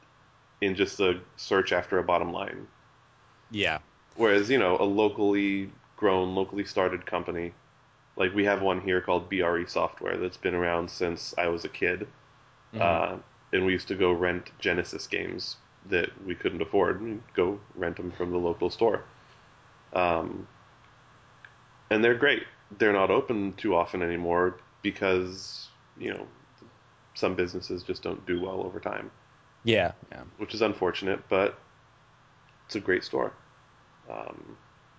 A: in just the search after a bottom line.
B: Yeah.
A: Whereas, you know, a locally grown, locally started company, like we have one here called B R E Software that's been around since I was a kid,
B: Hmm.
A: uh, and we used to go rent Genesis games that we couldn't afford and go rent them from the local store. Um, and they're great. They're not open too often anymore because, you know, some businesses just don't do well over time,
B: Yeah. Yeah.
A: which is unfortunate, but it's a great store. Um,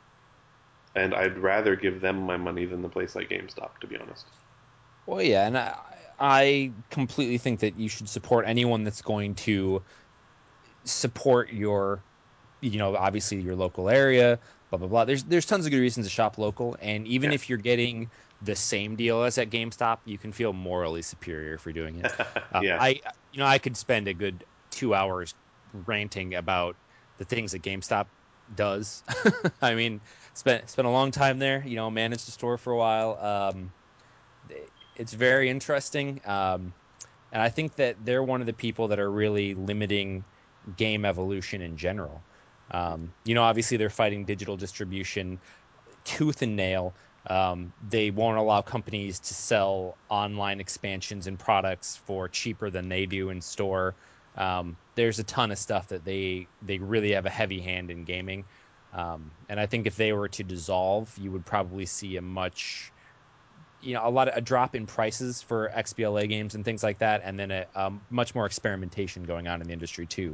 A: and I'd rather give them my money than the place like GameStop, to be honest.
B: Well, yeah, and I I completely think that you should support anyone that's going to support your, you know, obviously your local area. blah blah blah. There's there's tons of good reasons to shop local, and even
A: Yeah.
B: if you're getting the same deal as at GameStop, you can feel morally superior for doing it. Uh,
A: Yeah.
B: I you know I could spend a good two hours ranting about the things that GameStop does. I mean, spent spent a long time there. You know, managed the store for a while. Um, it's very interesting. Um, and I think that they're one of the people that are really limiting game evolution in general. Um, you know, obviously they're fighting digital distribution tooth and nail. Um, they won't allow companies to sell online expansions and products for cheaper than they do in store. Um, there's a ton of stuff that they they really have a heavy hand in gaming. Um, and I think if they were to dissolve, you would probably see a much you know a lot of a drop in prices for X B L A games and things like that, and then a um, much more experimentation going on in the industry too.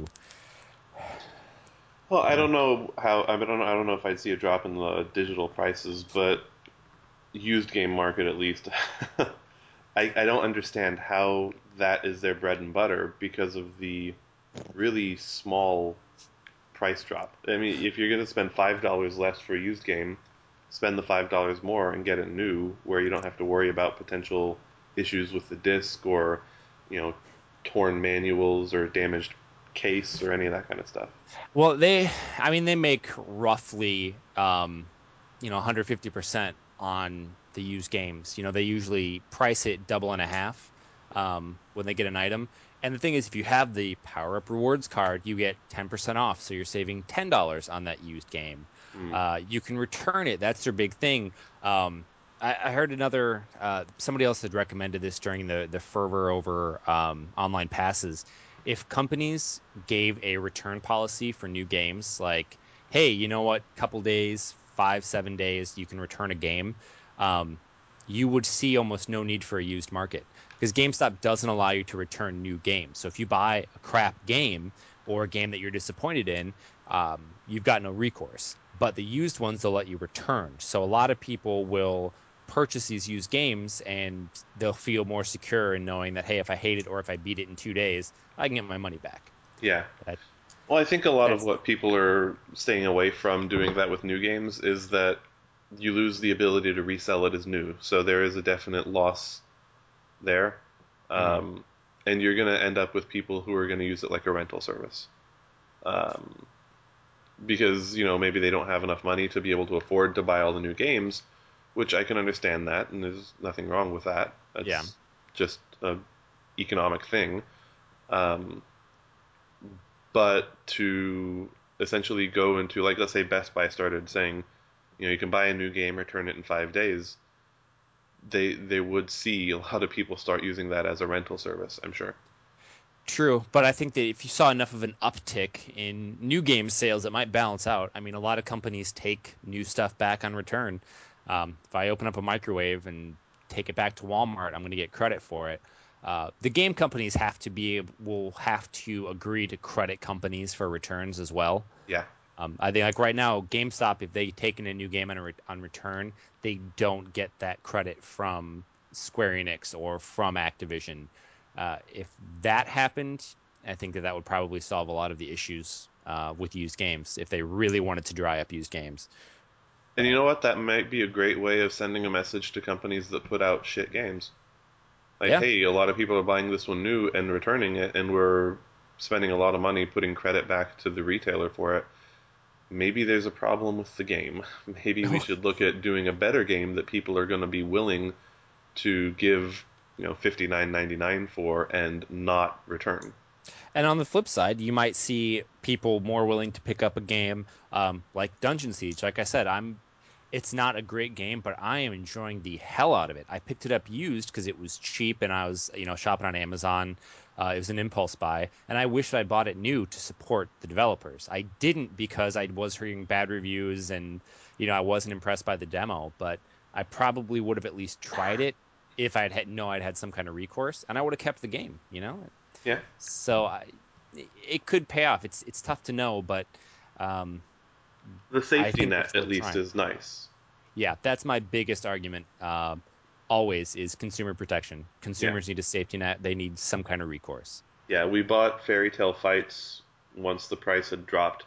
A: Well, I
B: You know,
A: don't know how I don't know, I don't know if I'd see a drop in the digital prices, but used game market at least. I, I don't understand how that is their bread and butter because of the really small price drop. I mean, if you're going to spend five dollars less for a used game, spend the five dollars more and get it new, where you don't have to worry about potential issues with the disc or, you know, torn manuals or damaged case or any of that kind of stuff.
B: well, they, I mean, they make roughly, um, you know, one hundred fifty percent on the used games. You know, they usually price it double and a half, um, when they get an item. And the thing is, if you have the Power Up Rewards card, you get ten percent off. So you're saving ten dollars on that used game.
A: Mm.
B: Uh, you can return it. That's their big thing. Um, I, I heard another, uh, somebody else had recommended this during the, the fervor over, um, online passes. If companies gave a return policy for new games, like, hey, you know what, couple days, five, seven days, you can return a game, um, you would see almost no need for a used market because GameStop doesn't allow you to return new games. So if you buy a crap game or a game that you're disappointed in, um, you've got no recourse. But the used ones, they'll let you return. So a lot of people will purchase these used games and they'll feel more secure in knowing that, hey, if I hate it or if I beat it in two days, I can get my money back.
A: Yeah.
B: That,
A: Well, I think a lot of
B: that's
A: what people are staying away from doing that with new games is that you lose the ability to resell it as new. So there is a definite loss there.
B: mhm.
A: Um, and you're going to end up with people who are going to use it like a rental service. Um, because, you know, maybe they don't have enough money to be able to afford to buy all the new games, which I can understand that, and there's nothing wrong with that.
B: Yeah.
A: That's just a economic thing. Um, but to essentially go into, like, let's say Best Buy started saying, you know, you can buy a new game, return it in five days. They they would see a lot of people start using that as a rental service, I'm sure.
B: True, but I think that if you saw enough of an uptick in new game sales, it might balance out. I mean, a lot of companies take new stuff back on return. Um, if I open up a microwave and take it back to Walmart, I'm going to get credit for it. Uh, the game companies have to be will have to agree to credit companies for returns as well.
A: Yeah,
B: Um, I think like right now, GameStop, if they take in a new game on, a re- on return, they don't get that credit from Square Enix or from Activision. Uh, if that happened, I think that that would probably solve a lot of the issues uh, with used games if they really wanted to dry up used games.
A: and you
B: But
A: know what? That might be a great way of sending a message to companies that put out shit games. Like,
B: yeah,
A: hey, a lot of people are buying this one new and returning it, and we're spending a lot of money putting credit back to the retailer for it. Maybe there's a problem with the game. Maybe we should look at doing a better game that people are going to be willing to give, you know, fifty-nine ninety-nine for and not return.
B: and on the flip side, you might see people more willing to pick up a game um, like Dungeon Siege. Like I said, I'm it's not a great game, but I am enjoying the hell out of it. I picked it up used because it was cheap and I was, you know, shopping on Amazon. Uh, it was an impulse buy, and I wish I bought it new to support the developers. I didn't because I was hearing bad reviews and, you know, I wasn't impressed by the demo, but I probably would have at least tried it if I'd had know I'd had some kind of recourse, and I would have kept the game, you know.
A: Yeah,
B: So I, it could pay off. It's it's tough to know, but um,
A: the
B: I
A: safety
B: think
A: net
B: it's
A: at
B: worth
A: least
B: trying.
A: is nice.
B: Yeah, that's my biggest argument. Um, always is consumer protection.
A: Yeah,
B: Consumers need a safety net. They need some kind of recourse.
A: yeah. We bought Fairy Tale Fights once the price had dropped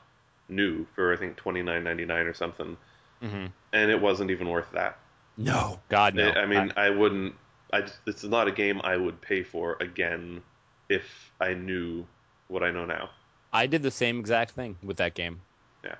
A: new for I think twenty nine ninety nine or something,
B: Hmm.
A: and it wasn't even worth that.
B: No, God,
A: I
B: no.
A: I
B: I,
A: mean, I wouldn't. I just, it's not a game I would pay for again if I knew what I know now.
B: I did the same exact thing with that game.
A: Yeah,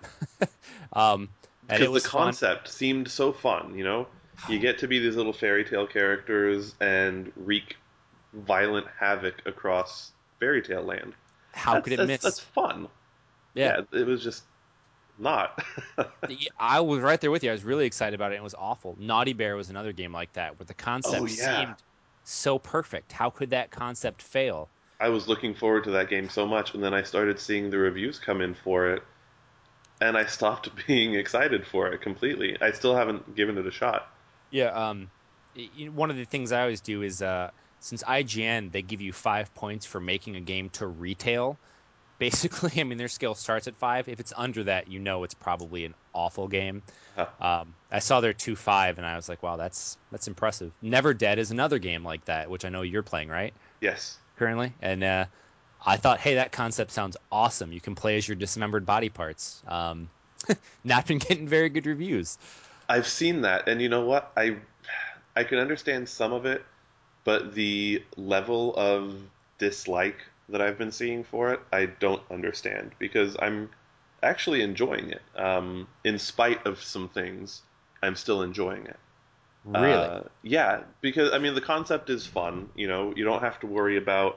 B: Um, and it
A: because the
B: was fun.
A: concept seemed so fun. You know, you get to be these little fairy tale characters and wreak violent havoc across fairy tale land.
B: How
A: That's
B: could it
A: that's that's
B: miss?
A: fun.
B: Yeah.
A: Yeah, it was just not.
B: Yeah, I was right there with you. I was really excited about it. And it was awful. Naughty Bear was another game like that, where the
A: Oh
B: concept
A: yeah,
B: seemed so perfect. How could that concept fail?
A: I was looking forward to that game so much, and then I started seeing the reviews come in for it, and I stopped being excited for it completely. I still haven't given it a shot.
B: Yeah. Um, y- y- one of the things I always do is, uh, since I G N, they give you five points for making a game to retail. Basically, I mean, their scale starts at five. If it's under that, you know it's probably an awful game.
A: Uh,
B: Um, I saw their two five, and I was like, wow, that's that's impressive. Never Dead is another game like that, which I know you're playing, right?
A: yes,
B: Currently, and uh, I thought, hey, that concept sounds awesome. You can play as your dismembered body parts. Um, not been getting very good reviews.
A: I've seen that, and you know what? I I can understand some of it, but the level of dislike that I've been seeing for it, I don't understand because I'm actually enjoying it. Um, in spite of some things, I'm still enjoying it.
B: Really?
A: Uh, yeah, because I mean the concept is fun. You know, you don't have to worry about.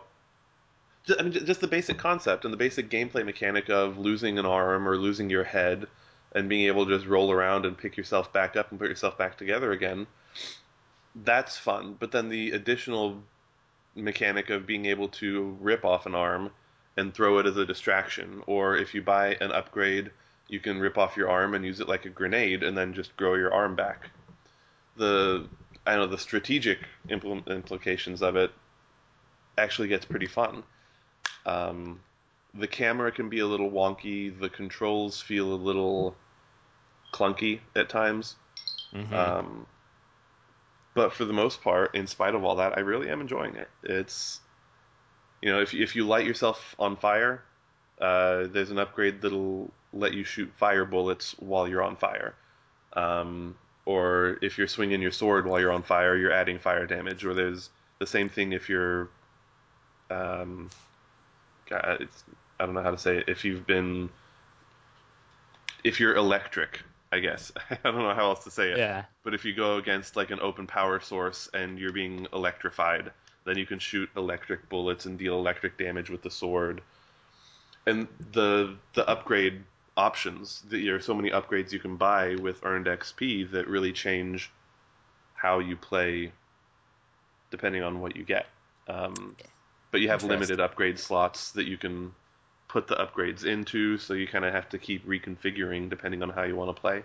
A: I mean, just the basic concept and the basic gameplay mechanic of losing an arm or losing your head, and being able to just roll around and pick yourself back up and put yourself back together again. That's fun. But then the additional mechanic of being able to rip off an arm and throw it as a distraction, or if you buy an upgrade, you can rip off your arm and use it like a grenade, and then just grow your arm back. The I don't know the strategic impl- implications of it actually gets pretty fun. Um, the camera can be a little wonky. The controls feel a little clunky at times.
B: Hmm.
A: Um, but for the most part, in spite of all that, I really am enjoying it. It's you know if if you light yourself on fire, uh, there's an upgrade that'll let you shoot fire bullets while you're on fire. Um, or if you're swinging your sword while you're on fire, you're adding fire damage. Or there's the same thing if you're um, God, it's, I don't know how to say it. If you've been if you're electric, I guess. I don't know how else to say it.
B: Yeah.
A: But if you go against like an open power source and you're being electrified, then you can shoot electric bullets and deal electric damage with the sword. And the the upgrade options, there are so many upgrades you can buy with earned X P that really change how you play depending on what you get. Um, but you have limited
B: Interesting.
A: upgrade slots that you can put the upgrades into, so you kind of have to keep reconfiguring depending on how you want to play.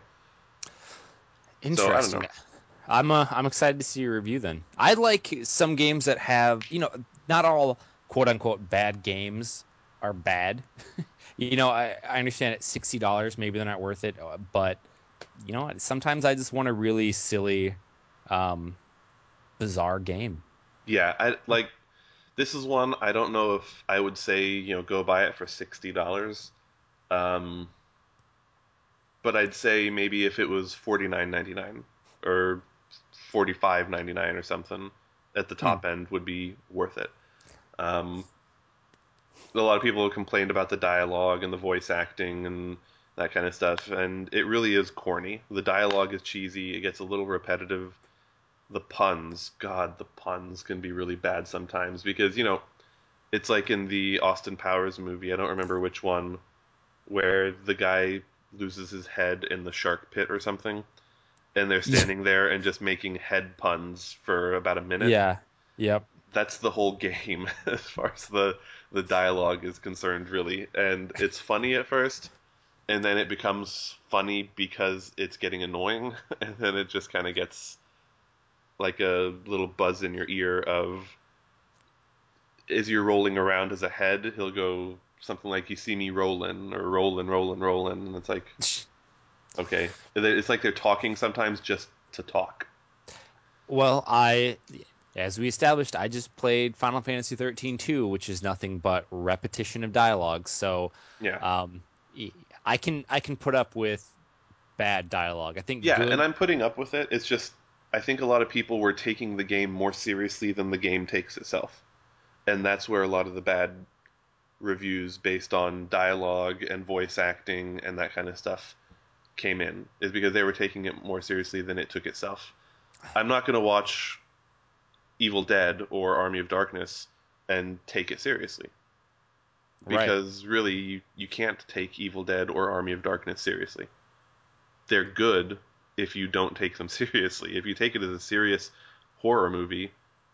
A: So I don't know.
B: Interesting. I'm uh, I'm excited to see your review then. I like some games that have, you know, not all quote unquote bad games are bad. You know, I, I understand at sixty dollars maybe they're not worth it, uh, but you know what? Sometimes I just want a really silly, um, bizarre game.
A: Yeah, I like this is one I don't know if I would say you know go buy it for sixty dollars. Um, but I'd say maybe if it was forty nine ninety nine or forty five ninety nine or something at the
B: Hmm.
A: top end would be worth it. Um, a lot of people have complained about the dialogue and the voice acting and that kind of stuff, and it really is corny. The dialogue is cheesy. It gets a little repetitive. The puns, God, the puns can be really bad sometimes because you know it's like in the Austin Powers movie. I don't remember which one, where the guy loses his head in the shark pit or something, and they're
B: Yeah.
A: standing there and just making head puns for about a minute.
B: Yeah. Yep.
A: That's the whole game as far as the the dialogue is concerned, really. And it's funny at first, and then it becomes funny because it's getting annoying, and then it just kind of gets like a little buzz in your ear of as you're rolling around as a head, he'll go something like "You see me rolling" or "rolling, rolling, rolling," and it's like okay, it's like they're talking sometimes just to talk.
B: Well, I, as we established, I just played Final Fantasy thirteen two, which is nothing but repetition of dialogue. So,
A: Yeah,
B: um, I can I can put up with bad dialogue. I think
A: Yeah, and
B: good.
A: I'm putting up with it. It's just I think a lot of people were taking the game more seriously than the game takes itself. And that's where a lot of the bad reviews based on dialogue and voice acting and that kind of stuff came in, is because they were taking it more seriously than it took itself. I'm not going to watch Evil Dead or Army of Darkness and take it seriously,
B: Right.
A: because really you, you can't take Evil Dead or Army of Darkness seriously. They're good if you don't take them seriously. If you take it as a serious horror movie,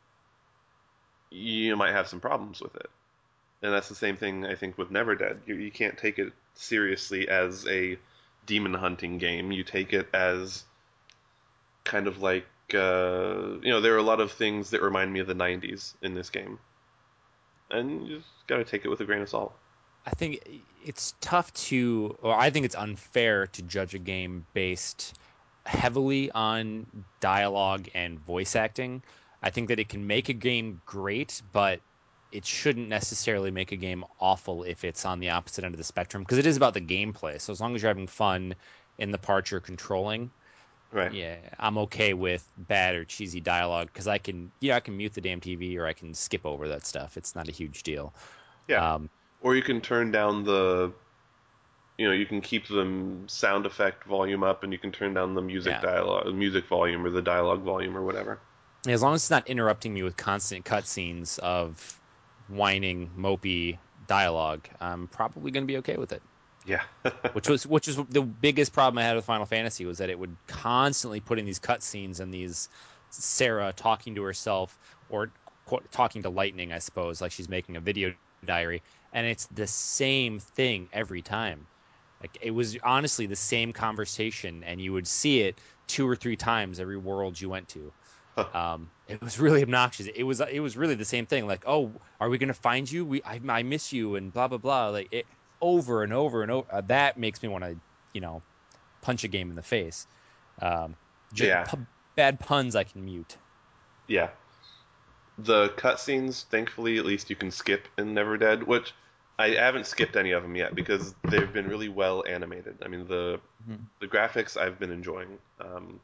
A: you might have some problems with it. And that's the same thing I think with Never Dead. You, you can't take it seriously as a demon hunting game. You take it as kind of like uh, you know, there are a lot of things that remind me of the nineties in this game, and you just got to take it with a grain of salt.
B: I think it's tough to, or I think it's unfair to judge a game based heavily on dialogue and voice acting. I think that it can make a game great, but it shouldn't necessarily make a game awful if it's on the opposite end of the spectrum, because it is about the gameplay. So as long as you're having fun in the parts you're controlling,
A: Right.
B: yeah, I'm okay with bad or cheesy dialogue because I can, yeah, I can mute the damn T V or I can skip over that stuff. It's not a huge deal.
A: Yeah.
B: Um,
A: Or you can turn down the, you know, you can keep the sound effect volume up, and you can turn down the music
B: yeah.
A: dialogue, music volume, or the dialogue volume, or whatever.
B: As long as it's not interrupting me with constant cutscenes of whining, mopey dialogue, I'm probably going to be okay with it.
A: Yeah.
B: Which was which is the biggest problem I had with Final Fantasy was that it would constantly put in these cutscenes and these Sarah talking to herself or qu- talking to Lightning, I suppose, like she's making a video diary, and it's the same thing every time. Like it was honestly the same conversation, and you would see it two or three times every world you went to. Um, it was really obnoxious. It was it was really the same thing. Like, oh, are we gonna find you? We I, I miss you and blah blah blah. Like it over and over and over. Uh, that makes me want to you know punch a game in the face. Um, j-
A: Yeah.
B: pu- bad puns I can mute.
A: Yeah. The cutscenes, thankfully, at least you can skip in Never Dead, which I haven't skipped any of them yet because they've been really well animated. I mean, the
B: Mhm.
A: the graphics I've been enjoying. Um,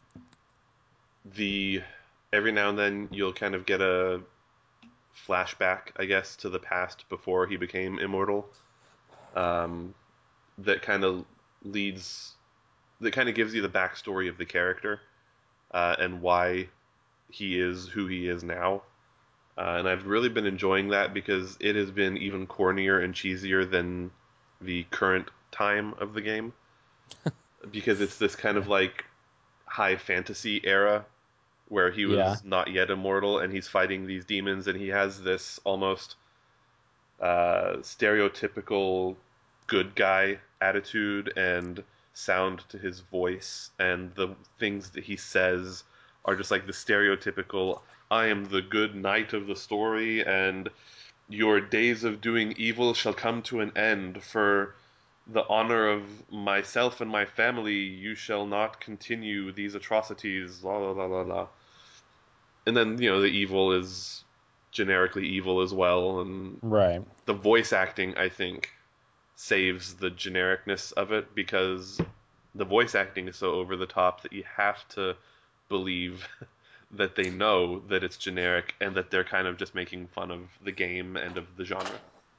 A: the Every now and then you'll kind of get a flashback, I guess, to the past before he became immortal. Um, that kind of leads, that kind of gives you the backstory of the character uh, and why he is who he is now. Uh, and I've really been enjoying that because it has been even cornier and cheesier than the current time of the game. Because it's this kind of like high fantasy era where he
B: Yeah.
A: was not yet immortal and he's fighting these demons, and he has this almost uh, stereotypical good guy attitude and sound to his voice, and the things that he says are just like the stereotypical I am the good knight of the story, and your days of doing evil shall come to an end. For the honor of myself and my family, you shall not continue these atrocities. La la la la la. And then you know the evil is generically evil as well, and
B: Right.
A: the voice acting I think saves the genericness of it, because the voice acting is so over the top that you have to believe that they know that it's generic and that they're kind of just making fun of the game and of the genre.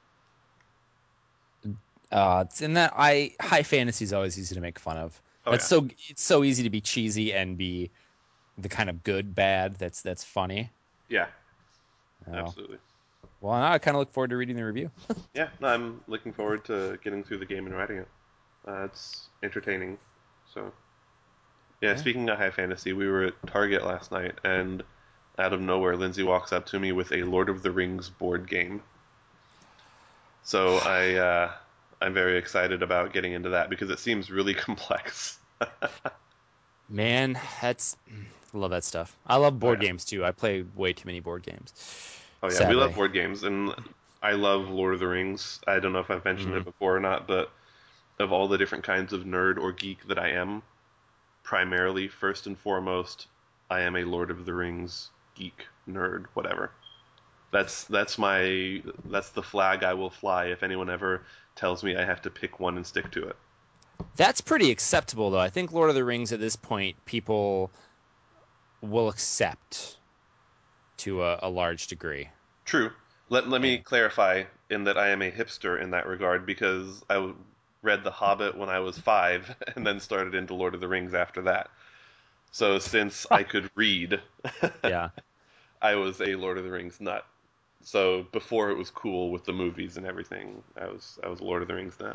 B: Uh, it's in that I high fantasy is always easy to make fun of.
A: Oh
B: That's
A: yeah,
B: so it's so easy to be cheesy and be the kind of good bad that's that's funny.
A: yeah,
B: Oh.
A: absolutely.
B: Well, now I kind of look forward to reading the review.
A: Yeah, no, I'm looking forward to getting through the game and writing it. Uh, it's entertaining. So yeah,
B: Yeah.
A: speaking of high fantasy, we were at Target last night, and out of nowhere, Lindsay walks up to me with a Lord of the Rings board game. So I uh, I'm very excited about getting into that because it seems really complex.
B: Man, that's I love that stuff. I love
A: Oh
B: board
A: yeah,
B: games too. I play way too many board games,
A: oh yeah, we love
B: sadly.
A: board games, and I love Lord of the Rings. I don't know if I've mentioned it
B: Mm.
A: before or not, but of all the different kinds of nerd or geek that I am, primarily, first and foremost, I am a Lord of the Rings geek, nerd, whatever. That's that's my that's the flag I will fly if anyone ever tells me I have to pick one and stick to it.
B: That's pretty acceptable, though. I think Lord of the Rings at this point, people will accept to a, a large degree.
A: True. Let let me
B: Yeah.
A: clarify in that I am a hipster in that regard because I w- read The Hobbit when I was five and then started into Lord of the Rings after that. So since I could read,
B: Yeah.
A: I was a Lord of the Rings nut. So before it was cool with the movies and everything, I was I was a Lord of the Rings nut.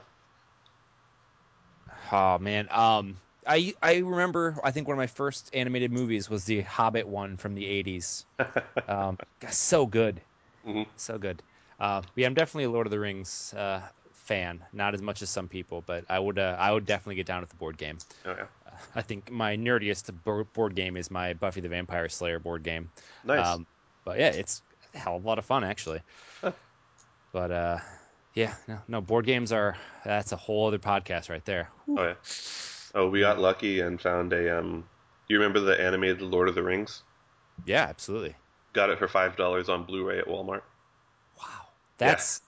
B: Oh man. Um, I I remember. I think one of my first animated movies was the Hobbit one from the eighties. Um, so good,
A: Hmm.
B: so good. Uh, yeah, I'm definitely a Lord of the Rings uh, fan. Not as much as some people, but I would uh, I would definitely get down with the board game.
A: Oh yeah,
B: Uh, I think my nerdiest bo- board game is my Buffy the Vampire Slayer board game.
A: nice.
B: Um, but yeah, it's a hell of a lot of fun actually.
A: Huh.
B: But uh, yeah, no, no, board games are that's a whole other podcast right there. Whew.
A: Oh yeah. Oh, we
B: Yeah,
A: got lucky and found a um. You remember the animated Lord of the Rings?
B: yeah, absolutely.
A: Got it for five dollars on Blu-ray at Walmart.
B: Wow,
A: Yeah.
B: that's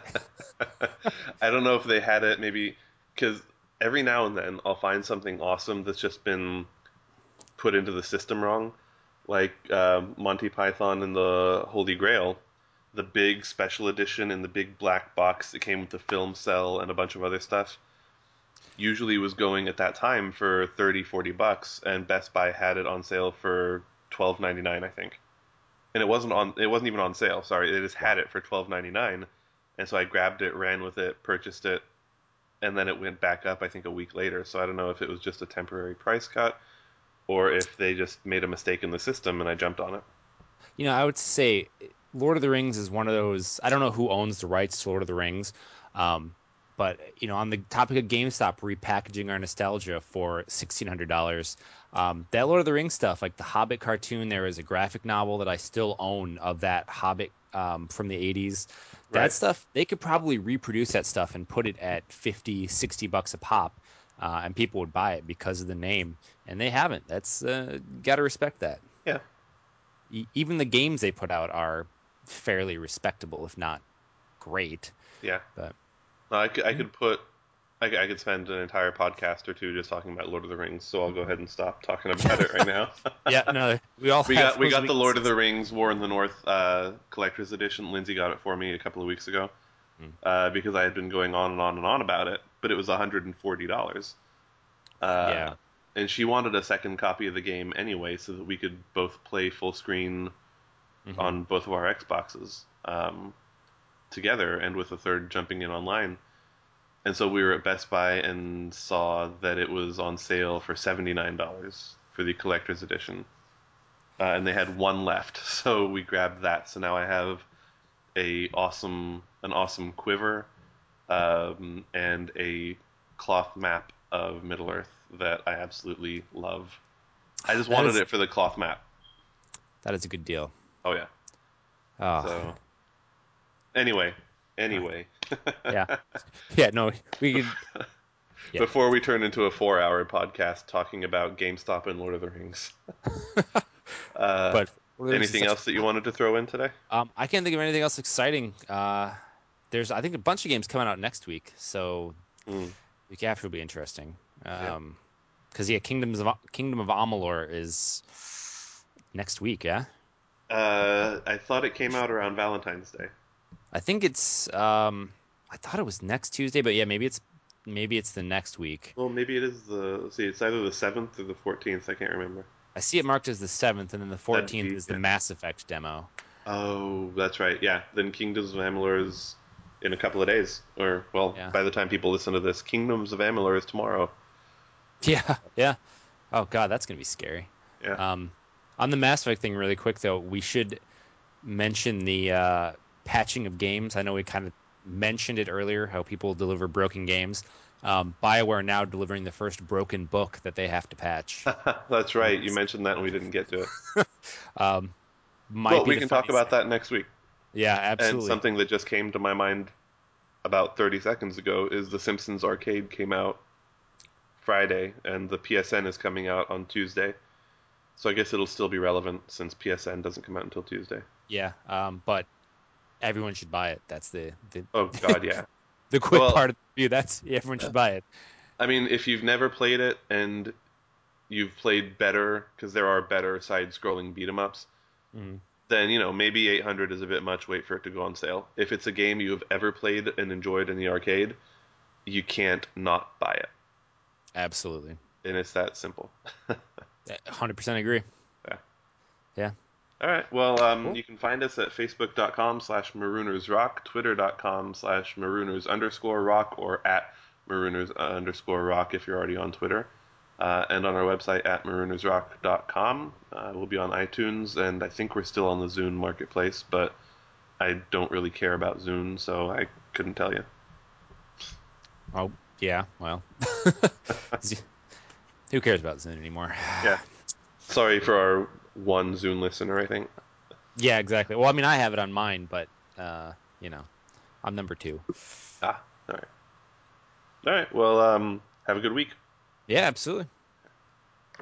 A: I don't know if they had it maybe because every now and then I'll find something awesome that's just been put into the system wrong, like uh, Monty Python and the Holy Grail, the big special edition in the big black box that came with the film cell and a bunch of other stuff. Usually was going at that time for thirty, forty bucks, and Best Buy had it on sale for twelve ninety-nine, I think. And it wasn't on it wasn't even on sale, sorry. They just
B: wow.
A: had it for twelve ninety-nine. And so I grabbed it, ran with it, purchased it, and then it went back up I think a week later. So I don't know if it was just a temporary price cut or if they just made a mistake in the system and I jumped on it.
B: You know, I would say Lord of the Rings is one of those. I don't know who owns the rights to Lord of the Rings, um, but you know, on the topic of GameStop repackaging our nostalgia for sixteen hundred dollars, um, that Lord of the Rings stuff, like the Hobbit cartoon, there is a graphic novel that I still own of that Hobbit um, from the eighties. That
A: Right?
B: stuff, they could probably reproduce that stuff and put it at fifty, sixty bucks a pop, uh, and people would buy it because of the name, and they haven't. That's uh, got to respect that.
A: Yeah.
B: E- even the games they put out are fairly respectable, if not great.
A: Yeah.
B: But
A: No, I could, I
B: yeah,
A: could put I could, I could spend an entire podcast or two just talking about Lord of the Rings, so I'll go ahead and stop talking about it right now.
B: yeah, no, we all
A: we
B: have
A: got we
B: those
A: got the Lord of
B: weaknesses.
A: the Rings War in the North uh, collector's edition. Lindsay got it for me a couple of weeks ago
B: Mm.
A: uh, because I had been going on and on and on about it, but it was one hundred forty dollars. Uh,
B: Yeah.
A: and she wanted a second copy of the game anyway, so that we could both play full screen
B: Hmm.
A: on both of our Xboxes um, together, and with a third jumping in online. And so we were at Best Buy and saw that it was on sale for seventy-nine dollars for the collector's edition. Uh, and they had one left, so we grabbed that. So now I have a awesome an awesome quiver um, and a cloth map of Middle Earth that I absolutely love. I just
B: That
A: wanted
B: is
A: it for the cloth map.
B: that is a good deal.
A: Oh yeah.
B: Oh,
A: So anyway, anyway,
B: yeah, yeah. No, we could. Yeah,
A: before we turn into a four-hour podcast talking about GameStop and Lord of the Rings, uh,
B: but Lord of the Rings is
A: anything
B: such.
A: else that you wanted to throw in today?
B: Um, I can't think of anything else exciting. Uh, there's I think a bunch of games coming out next week, so
A: Mm,
B: the week after will be interesting.
A: yeah.
B: Um, because yeah, Kingdoms of Kingdom of Amalur is next week. Yeah.
A: Uh, I thought it came out around Valentine's Day.
B: I think it's um I thought it was next Tuesday, but yeah, maybe it's maybe it's the next week.
A: Well, maybe it is the. Let's see, it's either the seventh or the fourteenth. I can't remember.
B: I see it marked as the seventh, and then the
A: That'd
B: fourteenth
A: be
B: is the
A: yeah.
B: Mass Effect demo.
A: Oh, that's right. Yeah. Then Kingdoms of Amalur is in a couple of days, or well,
B: Yeah.
A: by the time people listen to this, Kingdoms of Amalur is tomorrow.
B: Yeah, yeah. Oh God, that's gonna be scary.
A: Yeah.
B: Um on the Mass Effect thing really quick though, we should mention the uh patching of games. I know we kind of mentioned it earlier, how people deliver broken games. Um, BioWare now delivering the first broken book that they have to patch.
A: That's
B: Uh,
A: right. You mentioned that and we didn't get to it.
B: um, might
A: Well,
B: be
A: we
B: the
A: can talk
B: funniest
A: about
B: thing.
A: that next week.
B: Yeah,
A: And
B: absolutely.
A: something that just came to my mind about thirty seconds ago is The Simpsons Arcade came out Friday, and the P S N is coming out on Tuesday. So I guess it'll still be relevant since P S N doesn't come out until Tuesday.
B: Yeah, um, but everyone should buy it. That's the the,
A: Oh God, yeah.
B: the quick
A: Well,
B: part of the review. That's everyone should buy it.
A: I mean, if you've never played it and you've played better, because there are better side-scrolling beat 'em ups,
B: Mm,
A: then you know maybe eight hundred is a bit much. Wait for it to go on sale. If it's a game you have ever played and enjoyed in the arcade, you can't not buy it,
B: absolutely.
A: and it's that simple.
B: one hundred percent agree.
A: Yeah.
B: Yeah.
A: All right. Well, um,
B: Cool.
A: you can find us at facebook.com slash maroonersrock, twitter.com slash marooners underscore rock, or at marooners underscore rock if you're already on Twitter. Uh, and on our website at maroonersrock dot com. Uh, we'll be on iTunes, and I think we're still on the Zune marketplace, but I don't really care about Zune, so I couldn't tell you.
B: Oh, yeah. Well, Z- who cares about Zune anymore?
A: Yeah. Sorry for our one Zune listener, I think.
B: Yeah, exactly. Well, I mean, I have it on mine, but uh, you know, I'm number two.
A: Ah, all right. All right. Well, um, have a good week.
B: Yeah, absolutely.